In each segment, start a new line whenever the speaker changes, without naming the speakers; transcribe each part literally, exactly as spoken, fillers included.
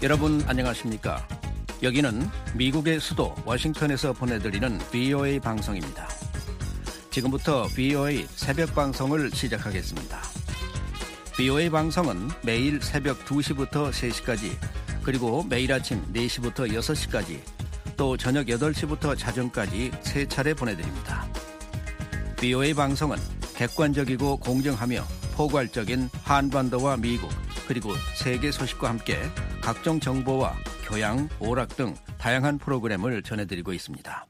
여러분 안녕하십니까? 여기는 미국의 수도 워싱턴에서 보내드리는 브이오에이 방송입니다. 지금부터 브이오에이 새벽 방송을 시작하겠습니다. 브이오에이 방송은 매일 새벽 두 시부터 세 시까지, 그리고 매일 아침 네 시부터 여섯 시까지, 또 저녁 여덟 시부터 자정까지 세 차례 보내드립니다. 브이오에이 방송은 객관적이고 공정하며 포괄적인 한반도와 미국, 그리고 세계 소식과 함께 각종 정보와 교양, 오락 등 다양한 프로그램을 전해드리고 있습니다.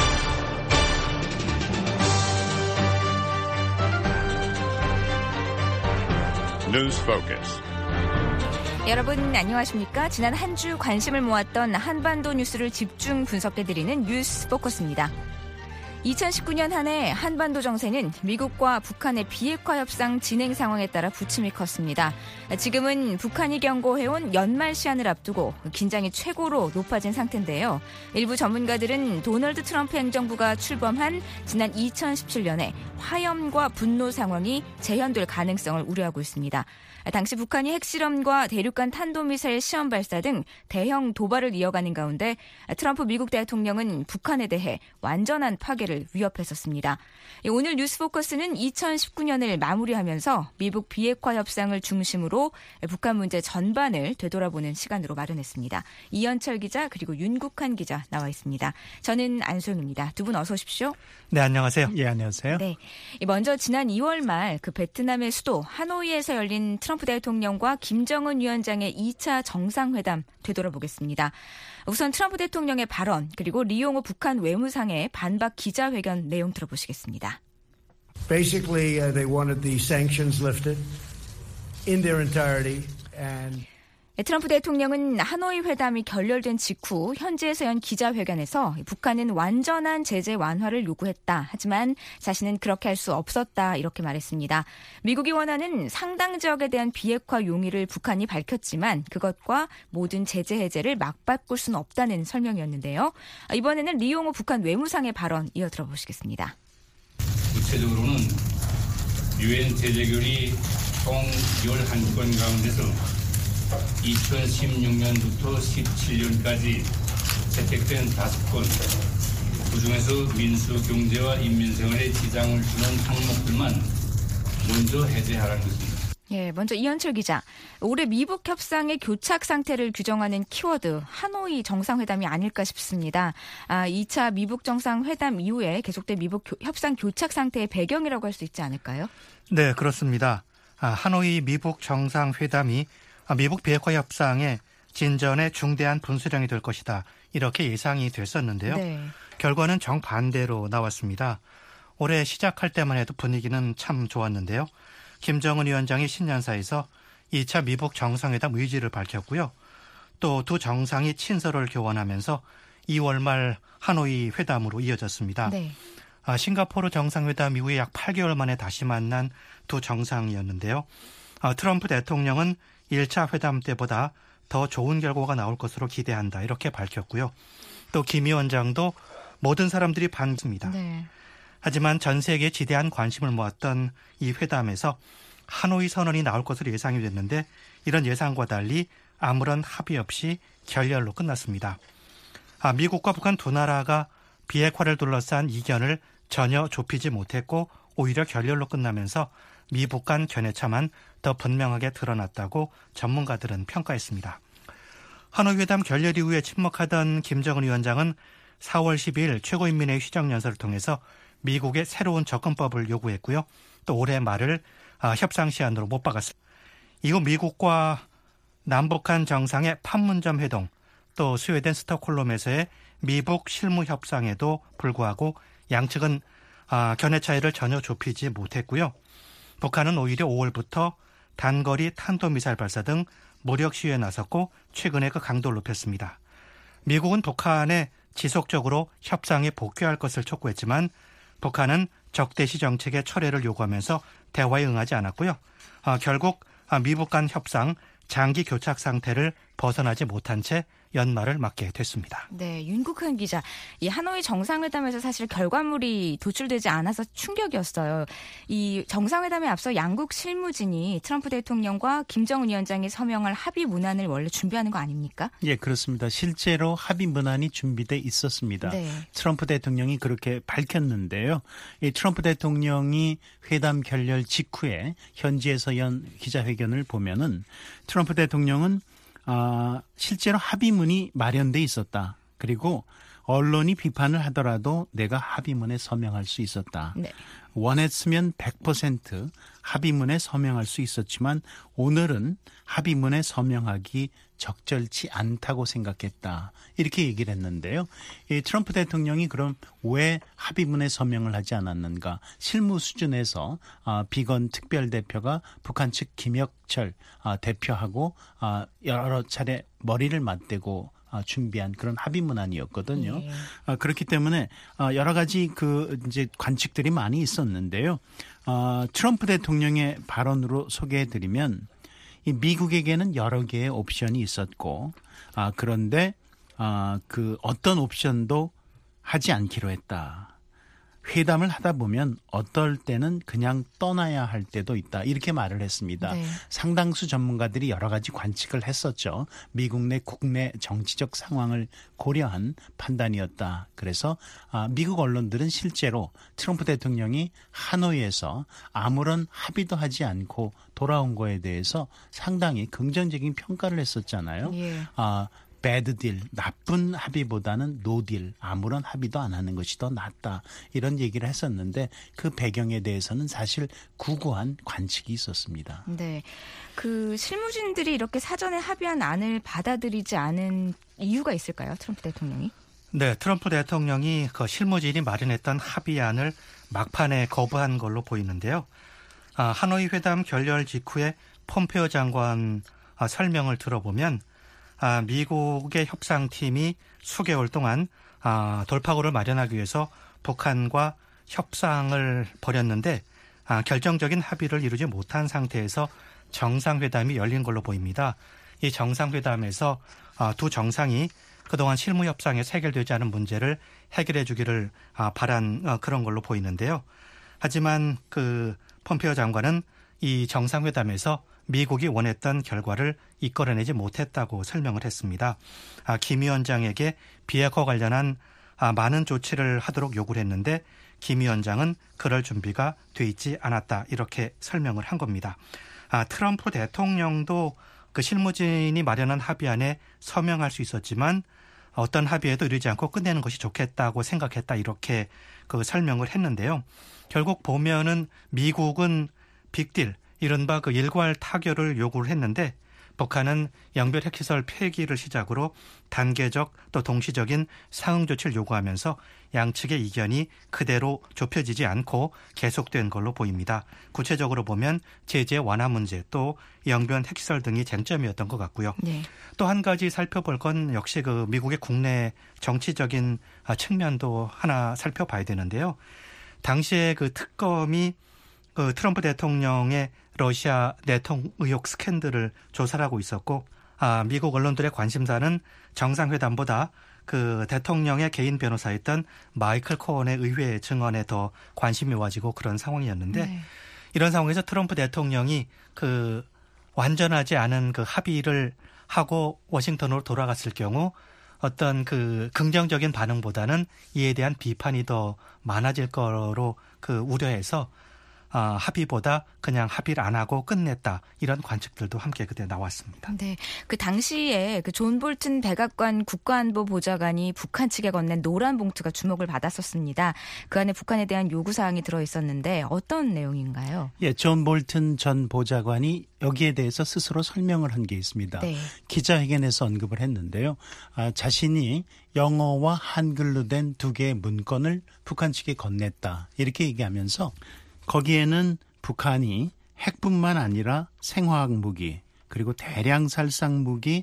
뉴스 포커스.
여러분 안녕하십니까? 지난 한 주 관심을 모았던 한반도 뉴스를 집중 분석해드리는 뉴스 포커스입니다. 이천십구 년 한 해 한반도 정세는 미국과 북한의 비핵화 협상 진행 상황에 따라 부침이 컸습니다. 지금은 북한이 경고해온 연말 시한을 앞두고 긴장이 최고로 높아진 상태인데요. 일부 전문가들은 도널드 트럼프 행정부가 출범한 지난 이천십칠 년에 화염과 분노 상황이 재현될 가능성을 우려하고 있습니다. 당시 북한이 핵실험과 대륙간 탄도미사일 시험 발사 등 대형 도발을 이어가는 가운데 트럼프 미국 대통령은 북한에 대해 완전한 파괴를 위협했었습니다. 오늘 뉴스포커스는 이천십구 년을 마무리하면서 미국 비핵화 협상을 중심으로 북한 문제 전반을 되돌아보는 시간으로 마련했습니다. 이현철 기자 그리고 윤국한 기자 나와 있습니다. 저는 안소영입니다. 두 분 어서 오십시오.
네, 안녕하세요. 예, 안녕하세요.
네, 먼저 지난 이월 말 그 베트남의 수도 하노이에서 열린 트럼프 대통령과 김정은 위원장의 이 차 정상회담 되돌아보겠습니다. 우선 트럼프 대통령의 발언 그리고 리용호 북한 외무상의 반박 기자회견 내용 들어보시겠습니다.
Basically, uh, they wanted the sanctions lifted in their entirety and
트럼프 대통령은 하노이 회담이 결렬된 직후 현지에서 연 기자회견에서 북한은 완전한 제재 완화를 요구했다. 하지만 자신은 그렇게 할 수 없었다. 이렇게 말했습니다. 미국이 원하는 상당 지역에 대한 비핵화 용의를 북한이 밝혔지만 그것과 모든 제재 해제를 맞바꿀 수는 없다는 설명이었는데요. 이번에는 리용호 북한 외무상의 발언 이어 들어보시겠습니다.
구체적으로는 유엔 제재결의 총 열한 건 가운데서 이천십육 년부터 십칠 년까지 채택된 다섯 건, 그중에서 민수 경제와 인민생활에 지장을 주는 항목들만 먼저 해제하라는 것입니다.
예, 먼저 이현철 기자. 올해 미북 협상의 교착 상태를 규정하는 키워드 하노이 정상회담이 아닐까 싶습니다. 아, 이 차 미북 정상회담 이후에 계속된 미북 교, 협상 교착 상태의 배경이라고 할 수 있지 않을까요?
네, 그렇습니다. 아, 하노이 미북 정상회담이 미북 비핵화 협상의 진전의 중대한 분수령이 될 것이다. 이렇게 예상이 됐었는데요. 네. 결과는 정반대로 나왔습니다. 올해 시작할 때만 해도 분위기는 참 좋았는데요. 김정은 위원장이 신년사에서 이 차 미북 정상회담 의지를 밝혔고요. 또 두 정상이 친서를 교환하면서 이월 말 하노이 회담으로 이어졌습니다. 네. 아, 싱가포르 정상회담 이후에 약 팔 개월 만에 다시 만난 두 정상이었는데요. 아, 트럼프 대통령은 일 차 회담 때보다 더 좋은 결과가 나올 것으로 기대한다. 이렇게 밝혔고요. 또 김 위원장도 모든 사람들이 반깁니다. 네. 하지만 전 세계에 지대한 관심을 모았던 이 회담에서 하노이 선언이 나올 것으로 예상이 됐는데 이런 예상과 달리 아무런 합의 없이 결렬로 끝났습니다. 아, 미국과 북한 두 나라가 비핵화를 둘러싼 이견을 전혀 좁히지 못했고 오히려 결렬로 끝나면서 미북 간 견해차만 더 분명하게 드러났다고 전문가들은 평가했습니다. 하노이 회담 결렬 이후에 침묵하던 김정은 위원장은 사월 십이일 최고인민회의 휴정연설을 통해서 미국의 새로운 접근법을 요구했고요. 또 올해 말을 협상 시한으로 못 박았습니다. 이후 미국과 남북한 정상의 판문점 회동, 또 스웨덴 스톡홀름에서의 미북 실무 협상에도 불구하고 양측은 견해 차이를 전혀 좁히지 못했고요. 북한은 오히려 오월부터 단거리 탄도미사일 발사 등 무력 시위에 나섰고 최근에 그 강도를 높였습니다. 미국은 북한에 지속적으로 협상에 복귀할 것을 촉구했지만 북한은 적대시 정책의 철회를 요구하면서 대화에 응하지 않았고요. 아, 결국 미북 간 협상 장기 교착 상태를 벗어나지 못한 채 연말을 맞게 됐습니다.
네, 윤국한 기자. 이 하노이 정상회담에서 사실 결과물이 도출되지 않아서 충격이었어요. 이 정상회담에 앞서 양국 실무진이 트럼프 대통령과 김정은 위원장이 서명할 합의 문안을 원래 준비하는 거 아닙니까?
예, 그렇습니다. 실제로 합의 문안이 준비돼 있었습니다. 네. 트럼프 대통령이 그렇게 밝혔는데요. 이 트럼프 대통령이 회담 결렬 직후에 현지에서 연 기자회견을 보면은 트럼프 대통령은 아, 실제로 합의문이 마련돼 있었다. 그리고 언론이 비판을 하더라도 내가 합의문에 서명할 수 있었다. 네. 원했으면 백 퍼센트 합의문에 서명할 수 있었지만 오늘은 합의문에 서명하기 적절치 않다고 생각했다. 이렇게 얘기를 했는데요. 이 트럼프 대통령이 그럼 왜 합의문에 서명을 하지 않았는가? 실무 수준에서 아, 비건 특별대표가 북한 측 김혁철 아, 대표하고 아, 여러 차례 머리를 맞대고 준비한 그런 합의 문안이었거든요. 네. 그렇기 때문에 여러 가지 그 이제 관측들이 많이 있었는데요. 트럼프 대통령의 발언으로 소개해드리면 이 미국에게는 여러 개의 옵션이 있었고 그런데 그 어떤 옵션도 하지 않기로 했다. 회담을 하다 보면 어떨 때는 그냥 떠나야 할 때도 있다. 이렇게 말을 했습니다. 네. 상당수 전문가들이 여러 가지 관측을 했었죠. 미국 내 국내 정치적 상황을 고려한 판단이었다. 그래서 미국 언론들은 실제로 트럼프 대통령이 하노이에서 아무런 합의도 하지 않고 돌아온 거에 대해서 상당히 긍정적인 평가를 했었잖아요. 예. 아, 배드 딜, 나쁜 합의보다는 노 딜, 아무런 합의도 안 하는 것이 더 낫다. 이런 얘기를 했었는데 그 배경에 대해서는 사실 구구한 관측이 있었습니다.
네, 그 실무진들이 이렇게 사전에 합의한 안을 받아들이지 않은 이유가 있을까요? 트럼프 대통령이?
네, 트럼프 대통령이 그 실무진이 마련했던 합의안을 막판에 거부한 걸로 보이는데요. 아, 하노이 회담 결렬 직후에 폼페오 장관 아, 설명을 들어보면 아, 미국의 협상팀이 수개월 동안 아, 돌파구를 마련하기 위해서 북한과 협상을 벌였는데 아, 결정적인 합의를 이루지 못한 상태에서 정상회담이 열린 걸로 보입니다. 이 정상회담에서 아, 두 정상이 그동안 실무 협상에서 해결되지 않은 문제를 해결해 주기를 아, 바란 아, 그런 걸로 보이는데요. 하지만 그 폼페오 장관은 이 정상회담에서 미국이 원했던 결과를 이끌어내지 못했다고 설명을 했습니다. 아, 김 위원장에게 비핵화 관련한 아, 많은 조치를 하도록 요구를 했는데 김 위원장은 그럴 준비가 돼 있지 않았다. 이렇게 설명을 한 겁니다. 아, 트럼프 대통령도 그 실무진이 마련한 합의안에 서명할 수 있었지만 어떤 합의에도 이르지 않고 끝내는 것이 좋겠다고 생각했다. 이렇게 그 설명을 했는데요. 결국 보면은 미국은 빅딜, 이른바 그 일괄 타결을 요구를 했는데 북한은 영변 핵시설 폐기를 시작으로 단계적 또 동시적인 상응 조치를 요구하면서 양측의 이견이 그대로 좁혀지지 않고 계속된 걸로 보입니다. 구체적으로 보면 제재 완화 문제 또 영변 핵시설 등이 쟁점이었던 것 같고요. 네. 또 한 가지 살펴볼 건 역시 그 미국의 국내 정치적인 측면도 하나 살펴봐야 되는데요. 당시에 그 특검이 그 트럼프 대통령의 러시아 내통 의혹 스캔들을 조사를 하고 있었고, 아, 미국 언론들의 관심사는 정상회담보다 그 대통령의 개인 변호사였던 마이클 코언의 의회 증언에 더 관심이 모아지고 그런 상황이었는데, 네. 이런 상황에서 트럼프 대통령이 그 완전하지 않은 그 합의를 하고 워싱턴으로 돌아갔을 경우 어떤 그 긍정적인 반응보다는 이에 대한 비판이 더 많아질 거로 그 우려해서 아, 합의보다 그냥 합의를 안 하고 끝냈다. 이런 관측들도 함께 그때 나왔습니다.
네, 그 당시에 그 존 볼튼 백악관 국가안보 보좌관이 북한 측에 건넨 노란 봉투가 주목을 받았었습니다. 그 안에 북한에 대한 요구사항이 들어있었는데 어떤 내용인가요?
예, 존 볼튼 전 보좌관이 여기에 대해서 스스로 설명을 한 게 있습니다. 네. 기자회견에서 언급을 했는데요. 아, 자신이 영어와 한글로 된 두 개의 문건을 북한 측에 건넸다. 이렇게 얘기하면서 거기에는 북한이 핵뿐만 아니라 생화학 무기 그리고 대량 살상 무기,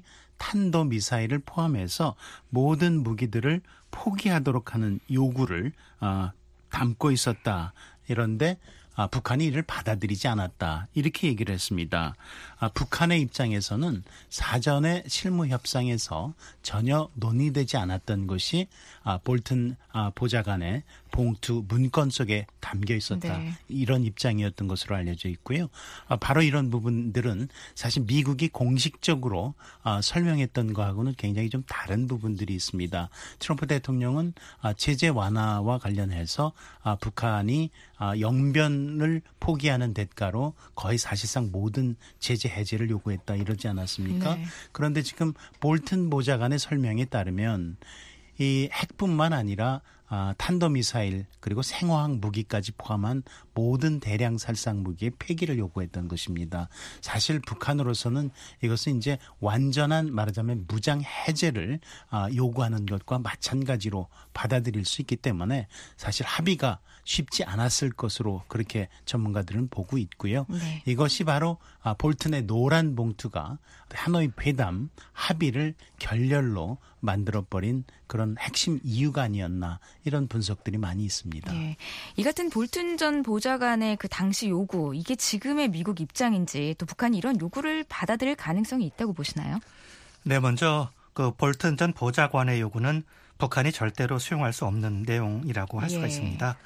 탄도미사일을 포함해서 모든 무기들을 포기하도록 하는 요구를 어, 담고 있었다. 이런데 아, 북한이 이를 받아들이지 않았다. 이렇게 얘기를 했습니다. 아, 북한의 입장에서는 사전에 실무 협상에서 전혀 논의되지 않았던 것이 아, 볼튼 아, 보좌관의 봉투 문건 속에 담겨 있었다. 네. 이런 입장이었던 것으로 알려져 있고요. 아, 바로 이런 부분들은 사실 미국이 공식적으로 아, 설명했던 거하고는 굉장히 좀 다른 부분들이 있습니다. 트럼프 대통령은 아, 제재 완화와 관련해서 아, 북한이 아, 영변을 포기하는 대가로 거의 사실상 모든 제재 해제를 요구했다 이러지 않았습니까? 네. 그런데 지금 볼튼 보좌관의 설명에 따르면 이 핵뿐만 아니라 아, 탄도미사일 그리고 생화학 무기까지 포함한 모든 대량 살상 무기의 폐기를 요구했던 것입니다. 사실 북한으로서는 이것은 이제 완전한 말하자면 무장 해제를 아, 요구하는 것과 마찬가지로 받아들일 수 있기 때문에 사실 합의가 쉽지 않았을 것으로 그렇게 전문가들은 보고 있고요. 네. 이것이 바로 아, 볼튼의 노란 봉투가 하노이 회담 합의를 결렬로 만들어버린 그런 핵심 이유가 아니었나 이런 분석들이 많이 있습니다.
네. 이 같은 볼튼 전 보좌관의 그 당시 요구 이게 지금의 미국 입장인지 또 북한이 이런 요구를 받아들일 가능성이 있다고 보시나요?
네, 먼저 그 볼튼 전 보좌관의 요구는 북한이 절대로 수용할 수 없는 내용이라고 할 수가 예. 있습니다.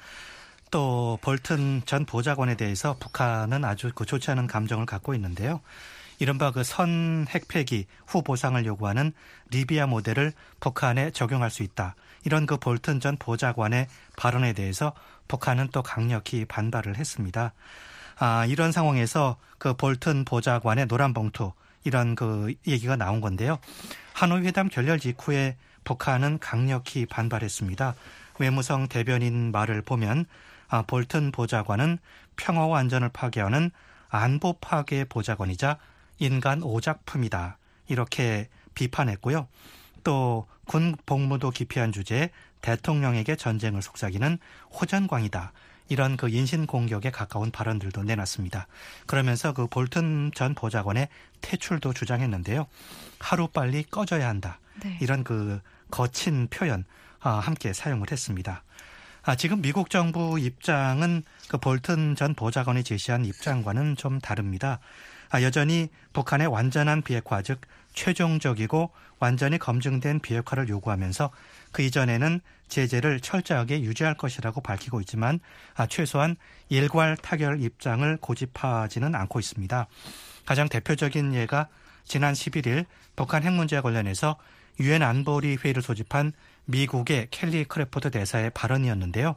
또 볼튼 전 보좌관에 대해서 북한은 아주 그 좋지 않은 감정을 갖고 있는데요. 이른바 그 선 핵폐기 후 보상을 요구하는 리비아 모델을 북한에 적용할 수 있다. 이런 그 볼튼 전 보좌관의 발언에 대해서 북한은 또 강력히 반발을 했습니다. 아, 이런 상황에서 그 볼튼 보좌관의 노란 봉투 이런 그 얘기가 나온 건데요. 하노이 회담 결렬 직후에 북한은 강력히 반발했습니다. 외무성 대변인 말을 보면 아, 볼튼 보좌관은 평화와 안전을 파괴하는 안보 파괴 보좌관이자 인간 오작품이다. 이렇게 비판했고요. 또 군 복무도 기피한 주제에 대통령에게 전쟁을 속삭이는 호전광이다. 이런 그 인신공격에 가까운 발언들도 내놨습니다. 그러면서 그 볼튼 전 보좌관의 퇴출도 주장했는데요. 하루빨리 꺼져야 한다. 네. 이런 그 거친 표현 함께 사용을 했습니다. 아, 지금 미국 정부 입장은 그 볼튼 전 보좌관이 제시한 입장과는 좀 다릅니다. 아, 여전히 북한의 완전한 비핵화, 즉 최종적이고 완전히 검증된 비핵화를 요구하면서 그 이전에는 제재를 철저하게 유지할 것이라고 밝히고 있지만 아, 최소한 일괄 타결 입장을 고집하지는 않고 있습니다. 가장 대표적인 예가 지난 십일 일 북한 핵 문제와 관련해서 유엔 안보리 회의를 소집한 미국의 켈리 크래포트 대사의 발언이었는데요.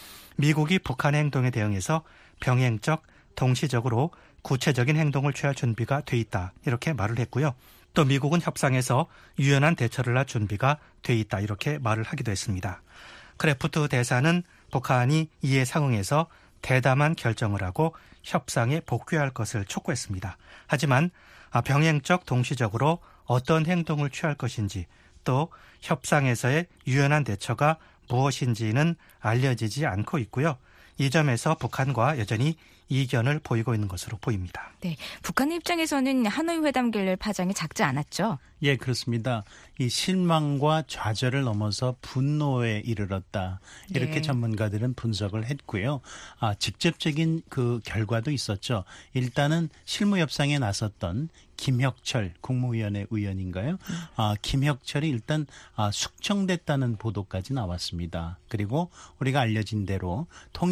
미국이 북한의 행동에 대응해서 병행적, 동시적으로 구체적인 행동을 취할 준비가 돼 있다. 이렇게 말을 했고요. 또 미국은 협상에서 유연한 대처를 할 준비가 돼 있다. 이렇게 말을 하기도 했습니다. 크래프트 대사는 북한이 이에 상응해서 대담한 결정을 하고 협상에 복귀할 것을 촉구했습니다. 하지만 병행적 동시적으로 어떤 행동을 취할 것인지 또 협상에서의 유연한 대처가 무엇인지는 알려지지 않고 있고요. 이 점에서 북한과 여전히 이견을 보이고 있는 것으로 보입니다.
네, 북한 입장에서는 하노이 회담 결렬 파장이 작지 않았죠?
예, 그렇습니다. 이 실망과 좌절을 넘어서 분노에 이르렀다. 이렇게 네. 전문가들은 분석을 했고요. 아, 직접적인 그 결과도 있었죠. 일단은 실무협상에 나섰던 김혁철 국무위원회 의원인가요? 음. 아, 김혁철이 일단 아, 숙청됐다는 보도까지 나왔습니다. 그리고 우리가 알려진 대로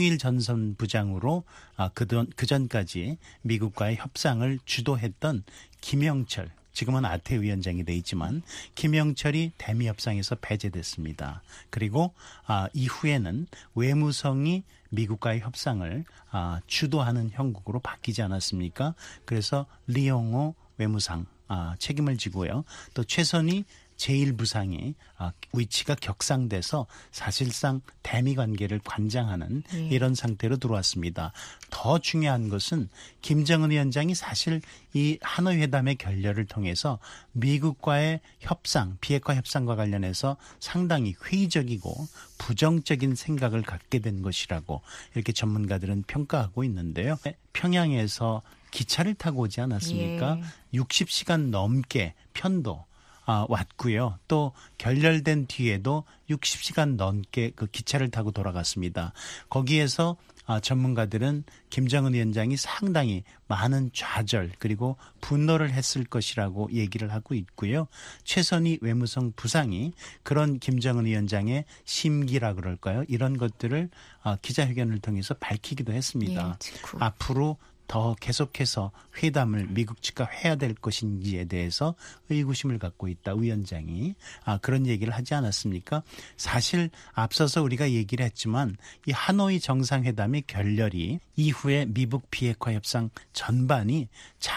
통일전선부장으로 아, 그전, 그전까지 미국과의 협상을 주도했던 김영철, 지금은 아태 위원장이 돼 있지만 김영철이 대미 협상에서 배제됐습니다. 그리고 아, 이후에는 외무성이 미국과의 협상을 아, 주도하는 형국으로 바뀌지 않았습니까? 그래서 리용호 외무상 아, 책임을 지고요. 또 최선희 제일 부상이 아, 위치가 격상돼서 사실상 대미 관계를 관장하는 네. 이런 상태로 들어왔습니다. 더 중요한 것은 김정은 위원장이 사실 이 하노이 회담의 결렬을 통해서 미국과의 협상, 비핵화 협상과 관련해서 상당히 회의적이고 부정적인 생각을 갖게 된 것이라고 이렇게 전문가들은 평가하고 있는데요. 평양에서 기차를 타고 오지 않았습니까? 예. 육십 시간 넘게 편도 왔고요. 또 결렬된 뒤에도 육십 시간 넘게 그 기차를 타고 돌아갔습니다. 거기에서 아, 전문가들은 김정은 위원장이 상당히 많은 좌절 그리고 분노를 했을 것이라고 얘기를 하고 있고요. 최선희 외무성 부상이 그런 김정은 위원장의 심기라 그럴까요? 이런 것들을 아, 기자회견을 통해서 밝히기도 했습니다. 예, 앞으로 더 계속해서 회담을 미국 측과 해야 될 것인지에 대해서 의구심을 갖고 있다. 위원장이 아, 그런 얘기를 하지 않았습니까? 사실 앞서서 우리가 얘기를 했지만 이 하노이 정상회담의 결렬이 이후에 미국 비핵화 협상 전반이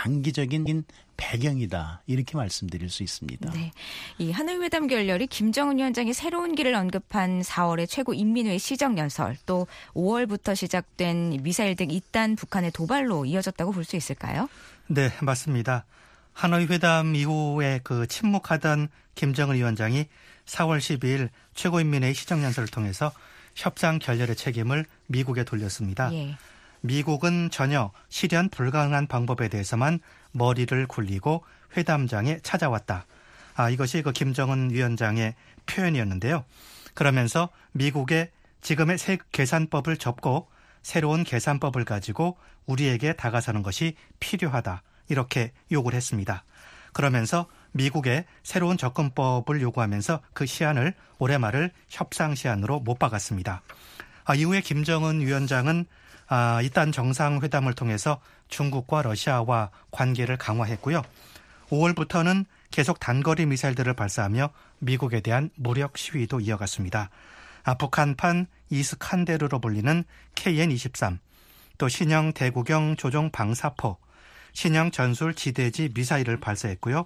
장기적인 배경이다. 이렇게 말씀드릴 수 있습니다.
네, 이 하노이 회담 결렬이 김정은 위원장이 새로운 길을 언급한 사월의 최고인민회의 시정연설 또 오월부터 시작된 미사일 등 잇단 북한의 도발로 이어졌다고 볼 수 있을까요?
네, 맞습니다. 하노이 회담 이후에 그 침묵하던 김정은 위원장이 사월 십이일 최고인민회의 시정연설을 통해서 협상 결렬의 책임을 미국에 돌렸습니다. 예. 미국은 전혀 실현 불가능한 방법에 대해서만 머리를 굴리고 회담장에 찾아왔다. 아, 이것이 그 김정은 위원장의 표현이었는데요. 그러면서 미국의 지금의 새 계산법을 접고 새로운 계산법을 가지고 우리에게 다가서는 것이 필요하다. 이렇게 요구를 했습니다. 그러면서 미국의 새로운 접근법을 요구하면서 그 시한을 올해 말을 협상 시한으로 못 박았습니다. 아, 이후에 김정은 위원장은 아, 이딴 정상회담을 통해서 중국과 러시아와 관계를 강화했고요. 오월부터는 계속 단거리 미사일들을 발사하며 미국에 대한 무력 시위도 이어갔습니다. 아, 북한판 이스칸데르로 불리는 케이엔 이십삼, 또 신형 대구경 조종 방사포, 신형 전술 지대지 미사일을 발사했고요.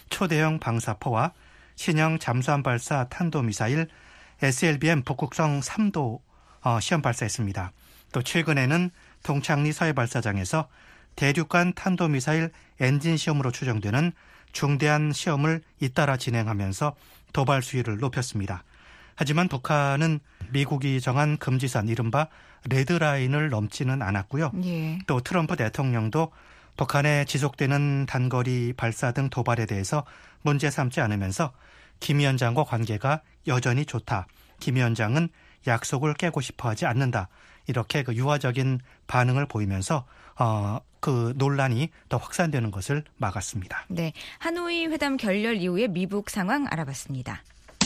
초대형 방사포와 신형 잠수함 발사 탄도미사일 에스엘비엠 북극성 삼도 어, 시험 발사했습니다. 또 최근에는 동창리 서해발사장에서 대륙간 탄도미사일 엔진 시험으로 추정되는 중대한 시험을 잇따라 진행하면서 도발 수위를 높였습니다. 하지만 북한은 미국이 정한 금지선 이른바 레드라인을 넘지는 않았고요. 예. 또 트럼프 대통령도 북한의 지속되는 단거리 발사 등 도발에 대해서 문제 삼지 않으면서 김 위원장과 관계가 여전히 좋다. 김 위원장은 약속을 깨고 싶어하지 않는다. 이렇게 그 유화적인 반응을 보이면서 어, 그 논란이 더 확산되는 것을 막았습니다.
네, 하노이 회담 결렬 이후의 미국 상황 알아봤습니다.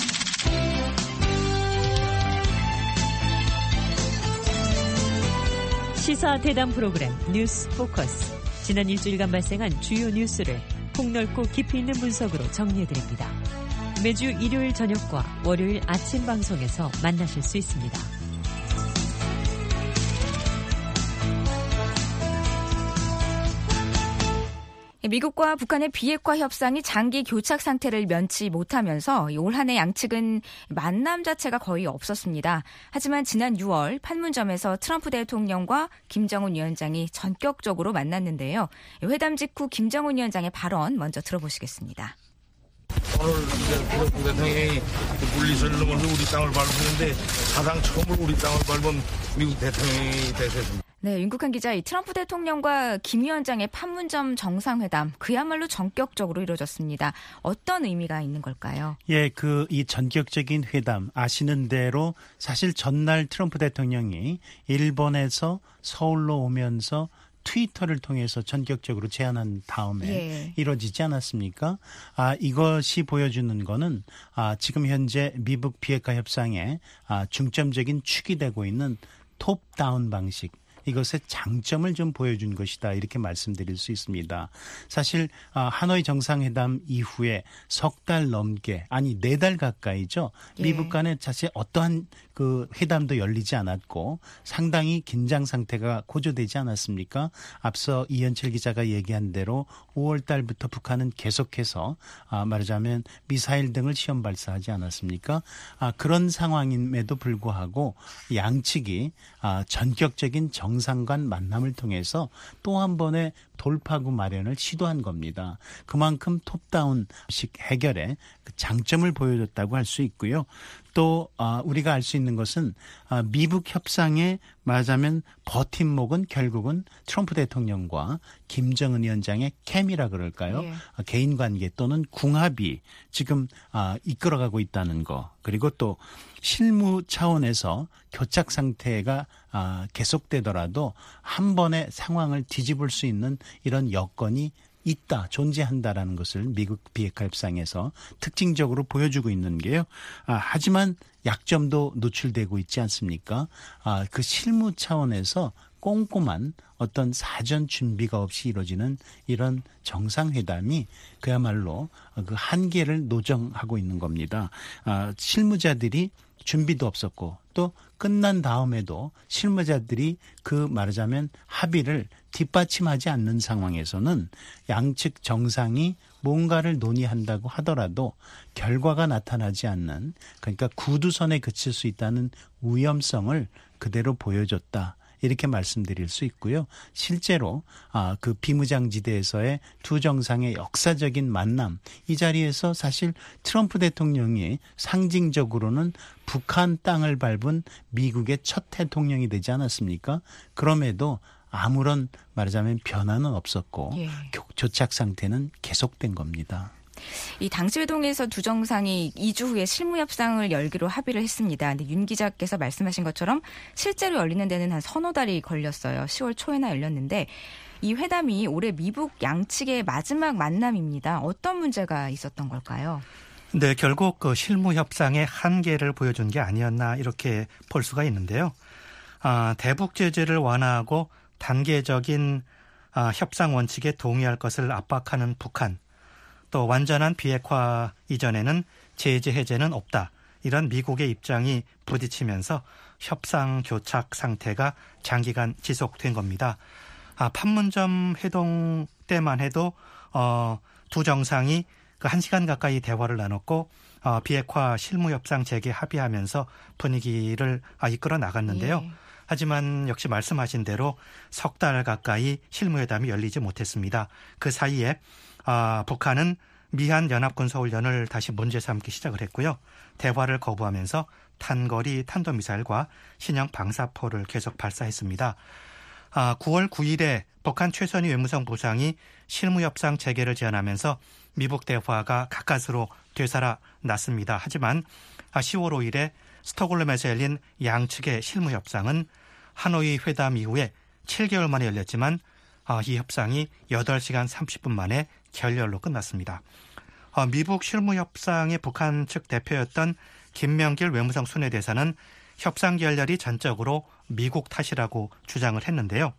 시사 대담 프로그램 뉴스 포커스. 지난 일주일간 발생한 주요 뉴스를 폭넓고 깊이 있는 분석으로 정리해드립니다. 매주 일요일 저녁과 월요일 아침 방송에서 만나실 수 있습니다.
미국과 북한의 비핵화 협상이 장기 교착 상태를 면치 못하면서 올 한 해 양측은 만남 자체가 거의 없었습니다. 하지만 지난 유월 판문점에서 트럼프 대통령과 김정은 위원장이 전격적으로 만났는데요. 회담 직후 김정은 위원장의 발언 먼저 들어보시겠습니다.
오늘 이제 트럼프 대통령이 물리선을 넘어서 우리 땅을 밟았는데 사상 처음으로 우리 땅을 밟은 미국 대통령이 되셨습니다.
네, 윤국한 기자, 이 트럼프 대통령과 김 위원장의 판문점 정상회담 그야말로 전격적으로 이루어졌습니다. 어떤 의미가 있는 걸까요?
예, 그 이 전격적인 회담 아시는 대로 사실 전날 트럼프 대통령이 일본에서 서울로 오면서 트위터를 통해서 전격적으로 제안한 다음에 예. 이루어지지 않았습니까? 아, 이것이 보여주는 거는 아, 지금 현재 미북 비핵화 협상에 아, 중점적인 축이 되고 있는 톱다운 방식. 이것의 장점을 좀 보여준 것이다 이렇게 말씀드릴 수 있습니다. 사실 하노이 정상회담 이후에 석 달 넘게 아니 네 달 가까이죠. 예. 미국 간에 사실 어떠한 그 회담도 열리지 않았고 상당히 긴장 상태가 고조되지 않았습니까? 앞서 이현철 기자가 얘기한 대로 오월 달부터 북한은 계속해서 아, 말하자면 미사일 등을 시험 발사하지 않았습니까? 아, 그런 상황임에도 불구하고 양측이 아, 전격적인 정상간 만남을 통해서 또 한 번의 돌파구 마련을 시도한 겁니다. 그만큼 톱다운식 해결에 장점을 보여줬다고 할 수 있고요. 또 우리가 알 수 있는 것은 미북 협상에 말하자면 버팀목은 결국은 트럼프 대통령과 김정은 위원장의 캠이라 그럴까요? 예. 개인관계 또는 궁합이 지금 이끌어가고 있다는 거. 그리고 또 실무 차원에서 교착 상태가 계속되더라도 한 번의 상황을 뒤집을 수 있는 이런 여건이 있다, 존재한다라는 것을 미국 비핵화 협상에서 특징적으로 보여주고 있는 게요. 아, 하지만 약점도 노출되고 있지 않습니까? 아, 그 실무 차원에서 꼼꼼한 어떤 사전 준비가 없이 이루어지는 이런 정상회담이 그야말로 그 한계를 노정하고 있는 겁니다. 아, 실무자들이 준비도 없었고 또 끝난 다음에도 실무자들이 그 말하자면 합의를 뒷받침하지 않는 상황에서는 양측 정상이 뭔가를 논의한다고 하더라도 결과가 나타나지 않는, 그러니까 구두선에 그칠 수 있다는 위험성을 그대로 보여줬다. 이렇게 말씀드릴 수 있고요. 실제로 아, 그 비무장지대에서의 두 정상의 역사적인 만남, 이 자리에서 사실 트럼프 대통령이 상징적으로는 북한 땅을 밟은 미국의 첫 대통령이 되지 않았습니까? 그럼에도 아무런 말하자면 변화는 없었고 예. 교착 상태는 계속된 겁니다.
이 당시 회동에서 두 정상이 이 주 후에 실무 협상을 열기로 합의를 했습니다. 근데 윤 기자께서 말씀하신 것처럼 실제로 열리는 데는 한 서너 달이 걸렸어요. 시월 초에나 열렸는데 이 회담이 올해 미북 양측의 마지막 만남입니다. 어떤 문제가 있었던 걸까요?
네, 결국 그 실무 협상의 한계를 보여준 게 아니었나 이렇게 볼 수가 있는데요. 아, 대북 제재를 완화하고 단계적인 아, 협상 원칙에 동의할 것을 압박하는 북한, 또 완전한 비핵화 이전에는 제재 해제는 없다. 이런 미국의 입장이 부딪히면서 협상 교착 상태가 장기간 지속된 겁니다. 아, 판문점 회동 때만 해도 어, 두 정상이 그 한 시간 가까이 대화를 나눴고 어, 비핵화 실무 협상 재개 합의하면서 분위기를 아, 이끌어 나갔는데요. 예. 하지만 역시 말씀하신 대로 석 달 가까이 실무회담이 열리지 못했습니다. 그 사이에 아, 북한은 미한 연합군사훈련을 다시 문제 삼기 시작을 했고요. 대화를 거부하면서 단거리 탄도미사일과 신형 방사포를 계속 발사했습니다. 아, 구월 구일에 북한 최선희 외무성 부상이 실무협상 재개를 제안하면서 미북 대화가 가까스로 되살아났습니다. 하지만 시월 오일에 스톡홀름에서 열린 양측의 실무협상은 하노이 회담 이후에 칠 개월 만에 열렸지만 이 협상이 여덟 시간 삼십 분 만에 결렬로 끝났습니다. 미북 실무협상의 북한 측 대표였던 김명길 외무성 순회대사는 협상 결렬이 전적으로 미국 탓이라고 주장을 했는데요.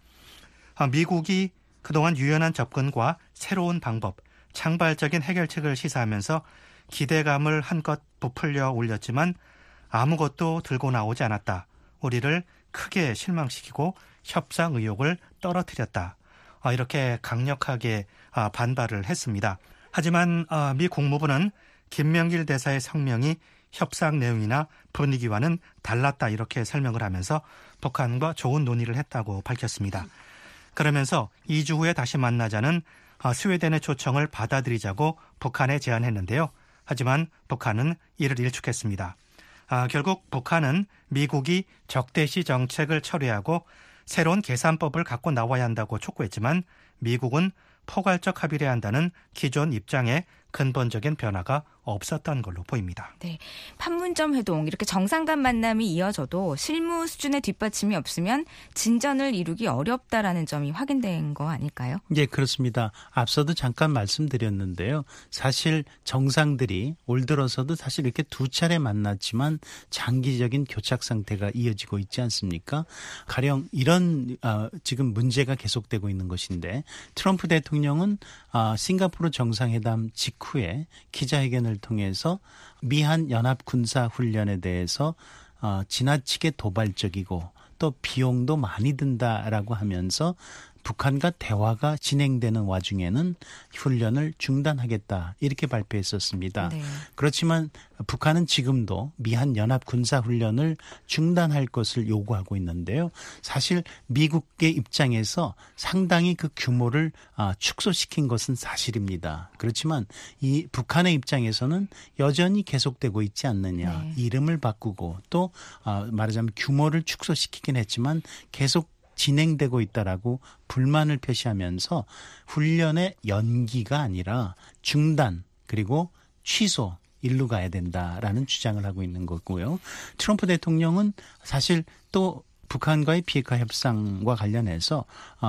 미국이 그동안 유연한 접근과 새로운 방법, 창발적인 해결책을 시사하면서 기대감을 한껏 부풀려 올렸지만 아무것도 들고 나오지 않았다. 우리를 크게 실망시키고 협상 의욕을 떨어뜨렸다. 이렇게 강력하게 반발을 했습니다. 하지만 미 국무부는 김명길 대사의 성명이 협상 내용이나 분위기와는 달랐다 이렇게 설명을 하면서 북한과 좋은 논의를 했다고 밝혔습니다. 그러면서 이 주 후에 다시 만나자는 스웨덴의 초청을 받아들이자고 북한에 제안했는데요. 하지만 북한은 이를 일축했습니다. 아, 결국 북한은 미국이 적대시 정책을 철회하고 새로운 계산법을 갖고 나와야 한다고 촉구했지만 미국은 포괄적 합의를 해야 한다는 기존 입장에 근본적인 변화가 없었던 걸로 보입니다.
네, 판문점 회동 이렇게 정상 간 만남이 이어져도 실무 수준의 뒷받침이 없으면 진전을 이루기 어렵다라는 점이 확인된 거 아닐까요?
네, 그렇습니다. 앞서도 잠깐 말씀드렸는데요. 사실 정상들이 올 들어서도 사실 이렇게 두 차례 만났지만 장기적인 교착 상태가 이어지고 있지 않습니까? 가령 이런 어, 지금 문제가 계속되고 있는 것인데 트럼프 대통령은 어, 싱가포르 정상회담 직후에 기자회견을 통해서 미한 연합군사훈련에 대해서 어, 지나치게 도발적이고 또 비용도 많이 든다라고 하면서 북한과 대화가 진행되는 와중에는 훈련을 중단하겠다 이렇게 발표했었습니다. 네. 그렇지만 북한은 지금도 미한 연합 군사 훈련을 중단할 것을 요구하고 있는데요. 사실 미국의 입장에서 상당히 그 규모를 축소시킨 것은 사실입니다. 그렇지만 이 북한의 입장에서는 여전히 계속되고 있지 않느냐. 네. 이름을 바꾸고 또 말하자면 규모를 축소시키긴 했지만 계속 진행되고 있다라고 불만을 표시하면서 훈련의 연기가 아니라 중단 그리고 취소 일로 가야 된다라는 주장을 하고 있는 거고요. 트럼프 대통령은 사실 또 북한과의 비핵화 협상과 관련해서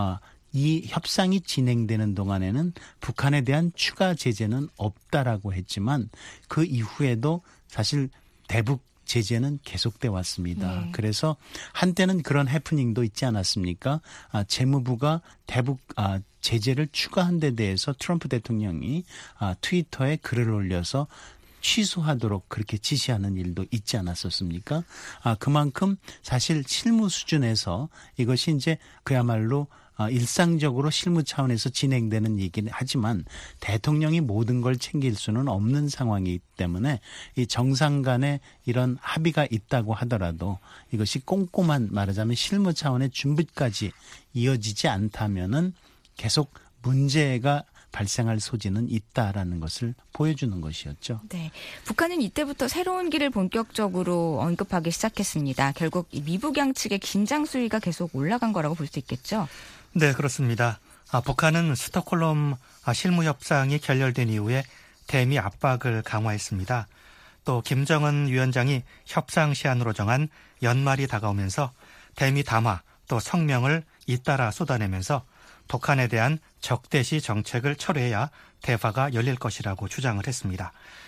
이 협상이 진행되는 동안에는 북한에 대한 추가 제재는 없다라고 했지만 그 이후에도 사실 대북 제재는 계속돼 왔습니다. 네. 그래서 한때는 그런 해프닝도 있지 않았습니까? 아, 재무부가 대북 아, 제재를 추가한 데 대해서 트럼프 대통령이 아, 트위터에 글을 올려서 취소하도록 그렇게 지시하는 일도 있지 않았었습니까? 아, 그만큼 사실 실무 수준에서 이것이 이제 그야말로 일상적으로 실무 차원에서 진행되는 얘기는 하지만 대통령이 모든 걸 챙길 수는 없는 상황이기 때문에 이 정상 간에 이런 합의가 있다고 하더라도 이것이 꼼꼼한 말하자면 실무 차원의 준비까지 이어지지 않다면은 계속 문제가 발생할 소지는 있다라는 것을 보여주는 것이었죠.
네, 북한은 이때부터 새로운 길을 본격적으로 언급하기 시작했습니다. 결국 미북 양측의 긴장 수위가 계속 올라간 거라고 볼 수 있겠죠.
네, 그렇습니다. 아, 북한은 스톡홀름 실무 협상이 결렬된 이후에 대미 압박을 강화했습니다. 또 김정은 위원장이 협상 시한으로 정한 연말이 다가오면서 대미 담화 또 성명을 잇따라 쏟아내면서 북한에 대한 적대시 정책을 철회해야 대화가 열릴 것이라고 주장을 했습니다.